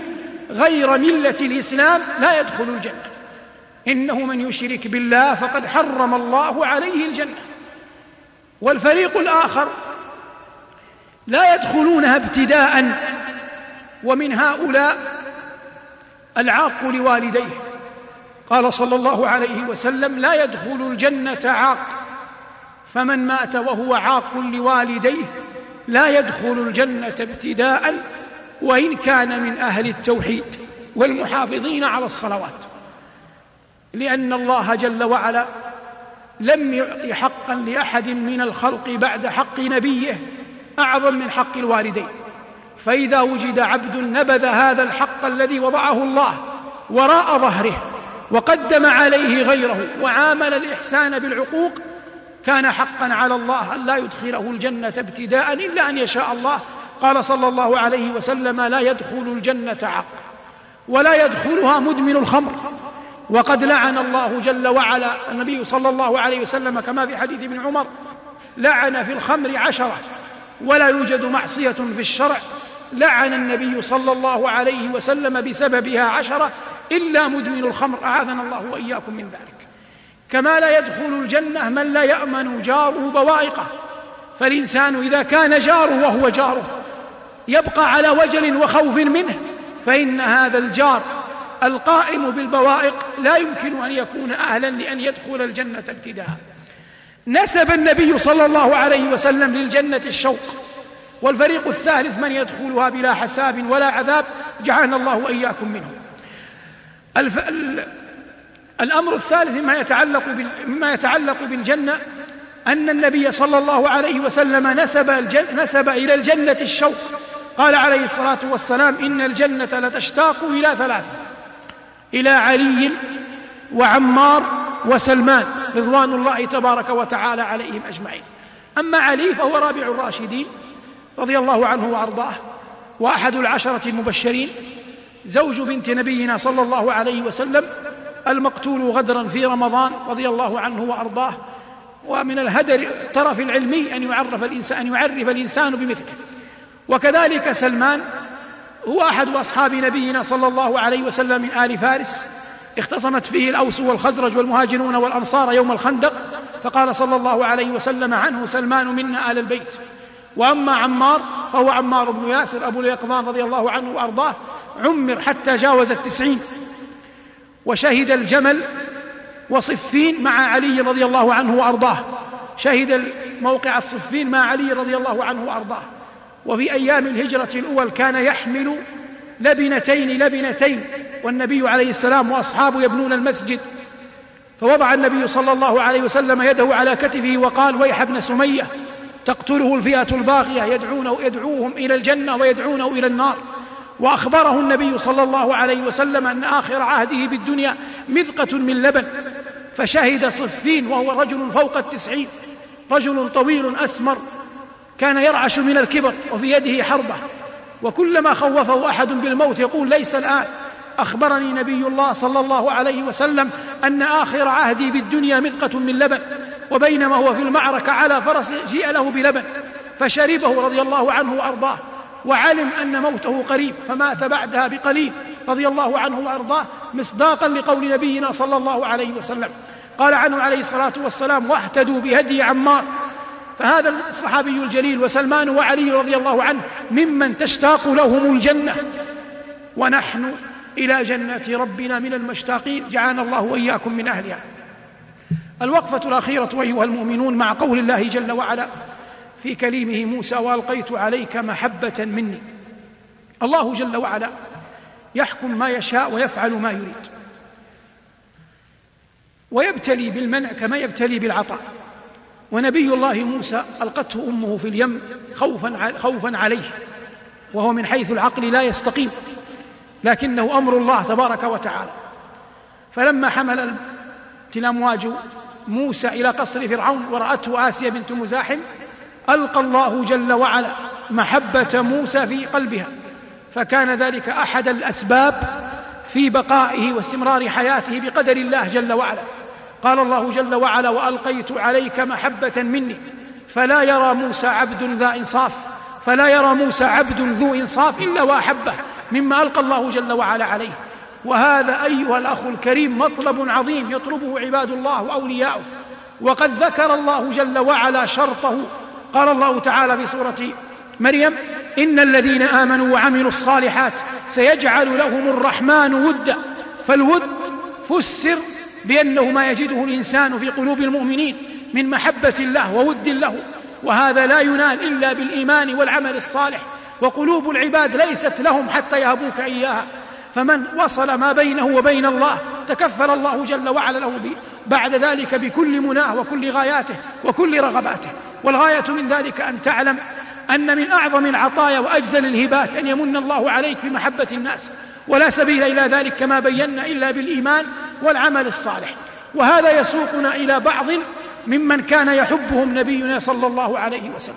غير ملة الإسلام لا يدخل الجنة. إنه من يشرك بالله فقد حرم الله عليه الجنة. والفريق الآخر لا يدخلونها ابتداء، ومن هؤلاء العاق لوالديه. قال صلى الله عليه وسلم: لا يدخل الجنة عاق، فمن مات وهو عاق لوالديه لا يدخل الجنة ابتداء وإن كان من أهل التوحيد والمحافظين على الصلوات، لأن الله جل وعلا لم يعط حقا لأحد من الخلق بعد حق نبيه أعظم من حق الوالدين. فإذا وجد عبد نبذ هذا الحق الذي وضعه الله وراء ظهره وقدم عليه غيره وعامل الإحسان بالعقوق، كان حقا على الله أن لا يدخله الجنة ابتداء إلا أن يشاء الله. قال صلى الله عليه وسلم: لا يدخل الجنة عاق ولا يدخلها مدمن الخمر. وقد لعن الله جل وعلا النبي صلى الله عليه وسلم كما في حديث ابن عمر: لعن في الخمر 10، ولا يوجد معصية في الشرع لعن النبي صلى الله عليه وسلم بسببها 10 إلا مدمن الخمر، أعاذنا الله وإياكم من ذلك. كما لا يدخل الجنة من لا يأمن جاره بوائقه. فالإنسان إذا كان جاره وهو جاره يبقى على وجل وخوف منه، فإن هذا الجار القائم بالبوائق لا يمكن أن يكون أهلا لأن يدخل الجنة ابتداء. نسب النبي صلى الله عليه وسلم للجنة الشوق. والفريق الثالث من يدخلها بلا حساب ولا عذاب، جعلنا الله وإياكم منه. الأمر الثالث مما يتعلق بالجنة أن النبي صلى الله عليه وسلم نسب إلى الجنة الشوق. قال عليه الصلاة والسلام: إن الجنة لتشتاق إلى 3: إلى علي وعمار وسلمان رضوان الله تبارك وتعالى عليهم أجمعين. أما علي فهو رابع الراشدين رضي الله عنه وأرضاه، وأحد العشرة المبشرين، زوج بنت نبينا صلى الله عليه وسلم، المقتول غدرا في رمضان رضي الله عنه وأرضاه. ومن الهدر الطرف العلمي أن يعرف الإنسان بمثله. وكذلك سلمان هو أحد أصحاب نبينا صلى الله عليه وسلم من آل فارس، اختصمت فيه الأوس والخزرج والمهاجرون والأنصار يوم الخندق، فقال صلى الله عليه وسلم عنه: سلمان منا آل البيت. وأما عمار فهو عمار بن ياسر أبو اليقظان رضي الله عنه وأرضاه، عمر حتى جاوز 90، وشهد الجمل وصفين مع علي رضي الله عنه وأرضاه، شهد موقع صفين مع علي رضي الله عنه وأرضاه. وفي أيام الهجرة الأول كان يحمل لبنتين والنبي عليه السلام وأصحابه يبنون المسجد، فوضع النبي صلى الله عليه وسلم يده على كتفه وقال: ويح ابن سمية، تقتله الفئة الباغية يدعوهم إلى الجنة ويدعونه إلى النار. وأخبره النبي صلى الله عليه وسلم أن آخر عهده بالدنيا مذقة من لبن. فشهد صفين وهو رجل فوق 90، رجل طويل أسمر كان يرعش من الكبر وفي يده حربة، وكلما خوفه أحد بالموت يقول: ليس الآن، أخبرني نبي الله صلى الله عليه وسلم أن آخر عهدي بالدنيا مذقة من لبن. وبينما هو في المعركة على فرس جيء له بلبن فشربه رضي الله عنه وأرضاه، وعلم أن موته قريب فمات بعدها بقليل رضي الله عنه وأرضاه، مصداقا لقول نبينا صلى الله عليه وسلم. قال عنه عليه الصلاة والسلام: واهتدوا بهدي عمار. فهذا الصحابي الجليل وسلمان وعلي رضي الله عنه ممن تشتاق لهم الجنة، ونحن إلى جنة ربنا من المشتاقين، جعلنا الله وإياكم من أهلها. الوقفة الأخيرة أيها المؤمنون مع قول الله جل وعلا في كليمه موسى: وألقيت عليك محبة مني. الله جل وعلا يحكم ما يشاء ويفعل ما يريد، ويبتلي بالمنع كما يبتلي بالعطاء. ونبي الله موسى ألقته أمه في اليم خوفا عليه، وهو من حيث العقل لا يستقيم، لكنه أمر الله تبارك وتعالى. فلما حمل الأمواج موسى إلى قصر فرعون ورأته آسيا بنت مزاحم، ألقى الله جل وعلا محبة موسى في قلبها، فكان ذلك أحد الأسباب في بقائه واستمرار حياته بقدر الله جل وعلا. قال الله جل وعلا: وألقيت عليك محبة مني. فلا يرى موسى عبد ذو إنصاف إلا وأحبه، مما ألقى الله جل وعلا عليه. وهذا أيها الأخ الكريم مطلب عظيم يطلبه عباد الله وأولياؤه، وقد ذكر الله جل وعلا شرطه. قال الله تعالى في سورة مريم: إن الذين آمنوا وعملوا الصالحات سيجعل لهم الرحمن ودا. فالود فسر بأنه ما يجده الإنسان في قلوب المؤمنين من محبة الله وود له، وهذا لا ينال إلا بالإيمان والعمل الصالح، وقلوب العباد ليست لهم حتى يهبوك إياها. فمن وصل ما بينه وبين الله تكفل الله جل وعلا له بعد ذلك بكل مناه وكل غاياته وكل رغباته. والغاية من ذلك أن تعلم أن من أعظم العطايا وأجزل الهبات أن يمن الله عليك بمحبة الناس، ولا سبيل إلى ذلك كما بينا إلا بالإيمان والعمل الصالح. وهذا يسوقنا إلى بعض ممن كان يحبهم نبينا صلى الله عليه وسلم.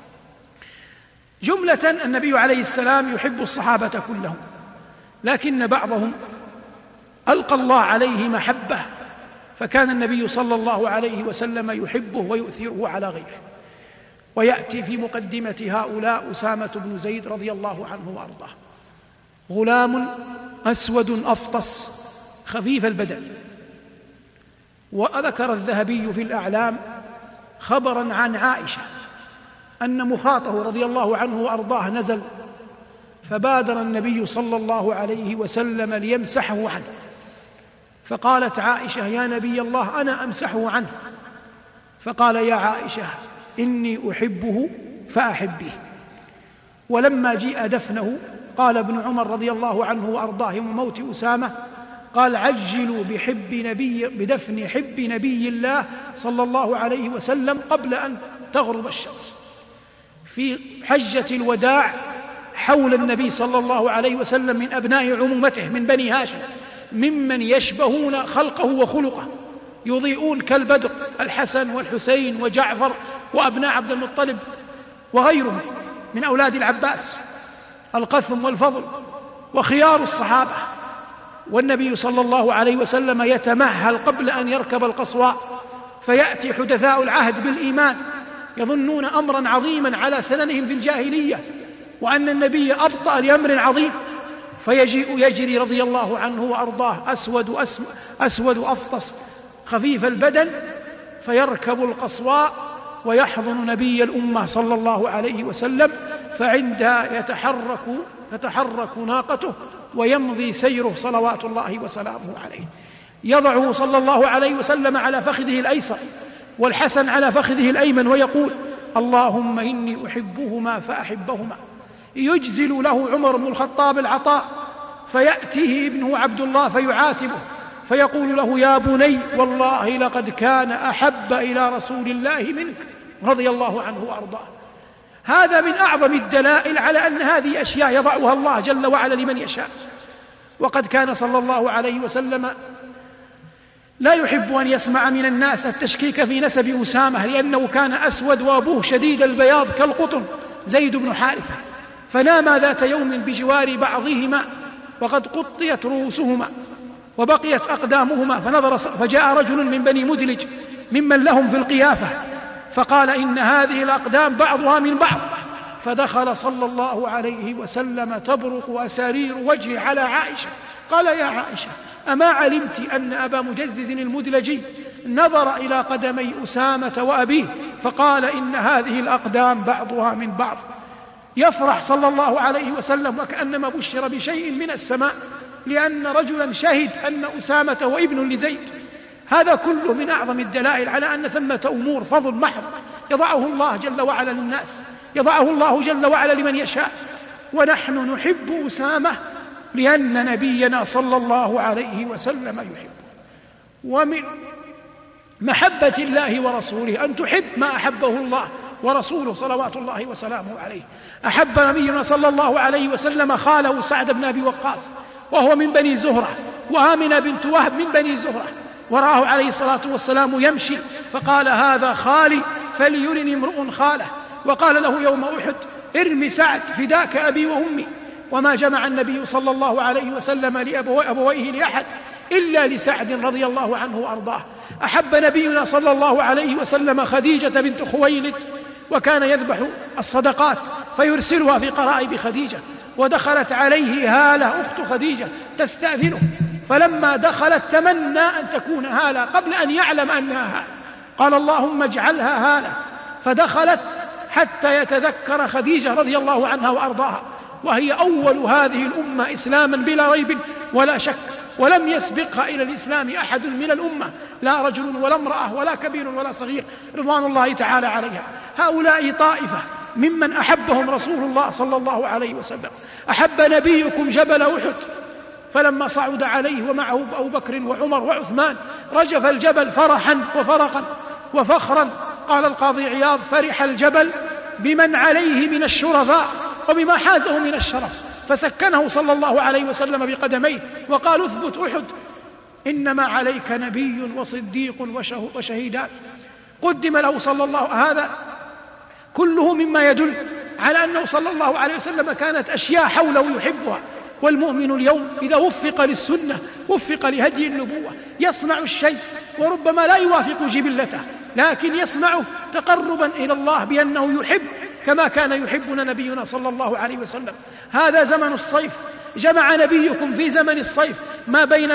جملة النبي عليه السلام يحب الصحابة كلهم، لكن بعضهم ألقى الله عليه محبة، فكان النبي صلى الله عليه وسلم يحبه ويؤثره على غيره. ويأتي في مقدمة هؤلاء أسامة بن زيد رضي الله عنه وأرضاه، غلام أسود أفطس خفيف البدن. وذكر الذهبي في الأعلام خبرا عن عائشة أن مخاطه رضي الله عنه وأرضاه نزل، فبادر النبي صلى الله عليه وسلم ليمسحه عنه، فقالت عائشة: يا نبي الله أنا أمسحه عنه. فقال: يا عائشة إني أحبه فأحبيه. ولما جيء دفنه قال ابن عمر رضي الله عنه وأرضاه يوم موت أسامة، قال: عجلوا بدفن حب نبي الله صلى الله عليه وسلم قبل أن تغرب الشمس. في حجة الوداع حول النبي صلى الله عليه وسلم من أبناء عمومته من بني هاشم ممن يشبهون خلقه وخلقه، يضيئون كالبدر، الحسن والحسين وجعفر وأبناء عبد المطلب وغيرهم من أولاد العباس، القثم والفضل وخيار الصحابة. والنبي صلى الله عليه وسلم يتمهل قبل أن يركب القصواء، فيأتي حدثاء العهد بالإيمان يظنون أمرا عظيما على سننهم في الجاهلية، وأن النبي أبطأ لأمر عظيم، فيجيء يجري رضي الله عنه وأرضاه أسود أفطس خفيف البدن، فيركب القصواء ويحضن نبي الأمة صلى الله عليه وسلم، فعندها تتحرك ناقته ويمضي سيره صلوات الله وسلامه عليه. يضعه صلى الله عليه وسلم على فخذه الأيسر والحسن على فخذه الأيمن ويقول: اللهم إني أحبهما فأحبهما. يجزل له عمر بن الخطاب العطاء، فيأتيه ابنه عبد الله فيعاتبه فيقول له: يا بني والله لقد كان أحب إلى رسول الله منك، رضي الله عنه وأرضاه. هذا من أعظم الدلائل على أن هذه أشياء يضعها الله جل وعلا لمن يشاء. وقد كان صلى الله عليه وسلم لا يحب أن يسمع من الناس التشكيك في نسب أسامة، لأنه كان أسود وأبوه شديد البياض كالقطن زيد بن حارثة، فناما ذات يوم بجوار بعضهما وقد قطيت رؤوسهما وبقيت أقدامهما، فجاء رجل من بني مدلج ممن لهم في القيافة فقال: إن هذه الأقدام بعضها من بعض. فدخل صلى الله عليه وسلم تبرق أسارير وجهه على عائشة، قال: يا عائشة أما علمت أن أبا مجزز المدلجي نظر إلى قدمي أسامة وأبيه فقال: إن هذه الأقدام بعضها من بعض. يفرح صلى الله عليه وسلم وكأنما بشر بشيء من السماء، لأن رجلا شهد أن أسامة وابن لزيد. هذا كله من أعظم الدلائل على أن ثمة أمور فضل محض يضعه الله جل وعلا للناس، يضعه الله جل وعلا لمن يشاء. ونحن نحب أسامة لأن نبينا صلى الله عليه وسلم يحبه. ومن محبة الله ورسوله أن تحب ما أحبه الله ورسوله صلوات الله وسلامه عليه. أحب نبينا صلى الله عليه وسلم خاله سعد بن أبي وقاص وهو من بني زهرة، وآمنة بنت وهب من بني زهرة، ورآه عليه الصلاة والسلام يمشي فقال: هذا خالي فليرني امرؤ خاله. وقال له يوم أحد: ارمي سعد فداك أبي وأمي. وما جمع النبي صلى الله عليه وسلم لأبويه لأحد إلا لسعد رضي الله عنه وأرضاه. أحب نبينا صلى الله عليه وسلم خديجة بنت خويلد، وكان يذبح الصدقات فيرسلها في قرائب خديجة. ودخلت عليه هالة أخت خديجة تستأذنه، فلما دخلت تمنى أن تكون هالة قبل أن يعلم أنها هالة، قال اللهم اجعلها هالة. فدخلت حتى يتذكر خديجة رضي الله عنها وأرضاها، وهي أول هذه الأمة إسلاما بلا ريب ولا شك، ولم يسبقها إلى الإسلام أحد من الأمة، لا رجل ولا امرأة ولا كبير ولا صغير رضوان الله تعالى عليها. هؤلاء طائفة ممن أحبهم رسول الله صلى الله عليه وسلم. أحب نبيكم جبل أحد، فلما صعد عليه ومعه أبو بكر وعمر وعثمان رجف الجبل فرحا وفرقا وفخرا. قال القاضي عياض: فرح الجبل بمن عليه من الشرفاء وبما حازه من الشرف، فسكنه صلى الله عليه وسلم بقدميه وقال: اثبت أحد، إنما عليك نبي وصديق وشهيدان. قدم له صلى الله، هذا كله مما يدل على أنه صلى الله عليه وسلم كانت أشياء حوله يحبها. والمؤمن اليوم إذا وفق للسنة وفق لهدي النبوة يصنع الشيء وربما لا يوافق جبلته، لكن يصنعه تقربا إلى الله بأنه يحب كما كان يحبنا نبينا صلى الله عليه وسلم. هذا زمن الصيف، جمع نبيكم في زمن الصيف ما بين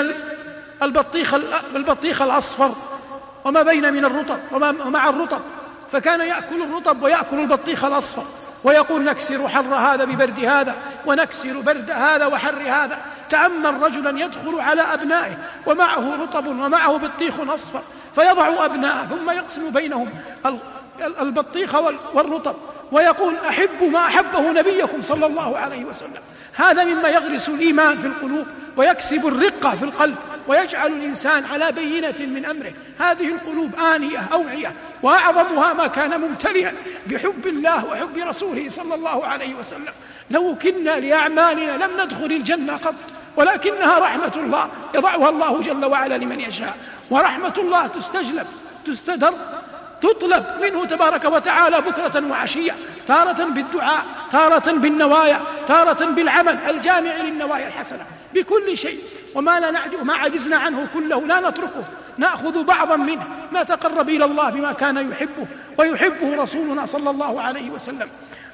البطيخ الأصفر وما بين من الرطب ومع الرطب، فكان يأكل الرطب ويأكل البطيخ الأصفر، ويقول: نكسر حر هذا ببرد هذا، ونكسر برد هذا وحر هذا. تأمل رجلا يدخل على أبنائه ومعه رطب ومعه بطيخ أصفر، فيضع أبنائه ثم يقسم بينهم البطيخ والرطب، ويقول: أحب ما أحبه نبيكم صلى الله عليه وسلم. هذا مما يغرس الإيمان في القلوب ويكسب الرقة في القلب ويجعل الإنسان على بينة من أمره. هذه القلوب آنية أوعية، وأعظمها ما كان ممتلئا بحب الله وحب رسوله صلى الله عليه وسلم. لو كنا لأعمالنا لم ندخل الجنة قط، ولكنها رحمة الله يضعها الله جل وعلا لمن يشاء، ورحمة الله تستجلب تستدر تطلب منه تبارك وتعالى بكرة وعشية، تارة بالدعاء، تارة بالنوايا، تارة بالعمل الجامع للنوايا الحسنة بكل شيء. وما عجزنا عنه كله لا نتركه، نأخذ بعضا منه نتقرب إلى الله بما كان يحبه ويحبه رسولنا صلى الله عليه وسلم.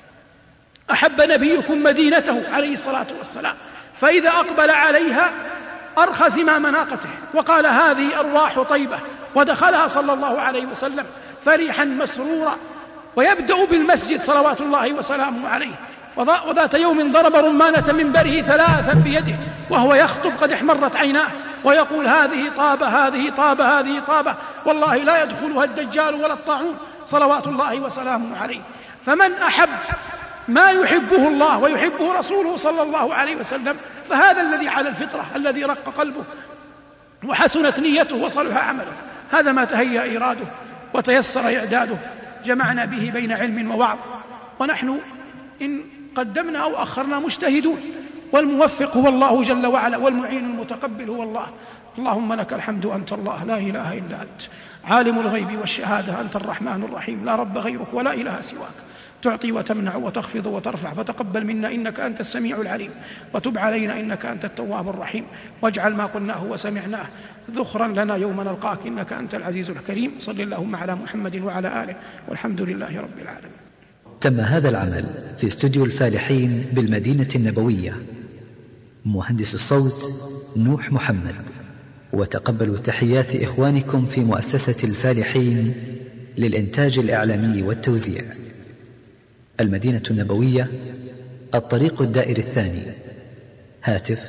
أحب نبيكم مدينته عليه الصلاة والسلام، فإذا أقبل عليها أرخى زمام ناقته وقال: هذه أرواح طيبة، ودخلها صلى الله عليه وسلم فرحا مسرورا. ويبدأ بالمسجد صلوات الله وسلامه عليه. وذات يوم ضرب رمانة منبره 3 بيده وهو يخطب قد احمرت عيناه، ويقول: هذه طابة، هذه طابة، هذه طابة، والله لا يدخلها الدجال ولا الطاعون صلوات الله وسلامه عليه. فمن أحب ما يحبه الله ويحبه رسوله صلى الله عليه وسلم فهذا الذي على الفطرة، الذي رق قلبه وحسنت نيته وصلح عمله. هذا ما تهيأ إراده وتيسر إعداده، جمعنا به بين علم ووعظ، ونحن إن قدمنا أو أخرنا مجتهدون، والموفق هو الله جل وعلا، والمعين المتقبل هو الله. اللهم لك الحمد، أنت الله لا إله إلا أنت، عالم الغيب والشهادة، أنت الرحمن الرحيم، لا رب غيرك ولا إله سواك، تعطي وتمنع وتخفض وترفع، فتقبل منا إنك أنت السميع العليم، وتب علينا إنك أنت التواب الرحيم، واجعل ما قلناه وسمعناه ذخرا لنا يوم نلقاك إنك أنت العزيز الكريم. صل اللهم على محمد وعلى آله، والحمد لله رب العالمين. تم هذا العمل في استوديو الفالحين بالمدينة النبوية. مهندس الصوت نوح محمد. وتقبلوا تحيات إخوانكم في مؤسسة الفالحين للإنتاج الإعلامي والتوزيع. المدينة النبوية، الطريق الدائري الثاني، هاتف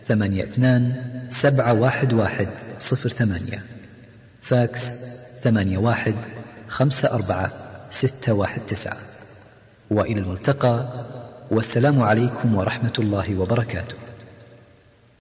82-711-08، فاكس 81-54-619. وإلى الملتقى، والسلام عليكم ورحمة الله وبركاته.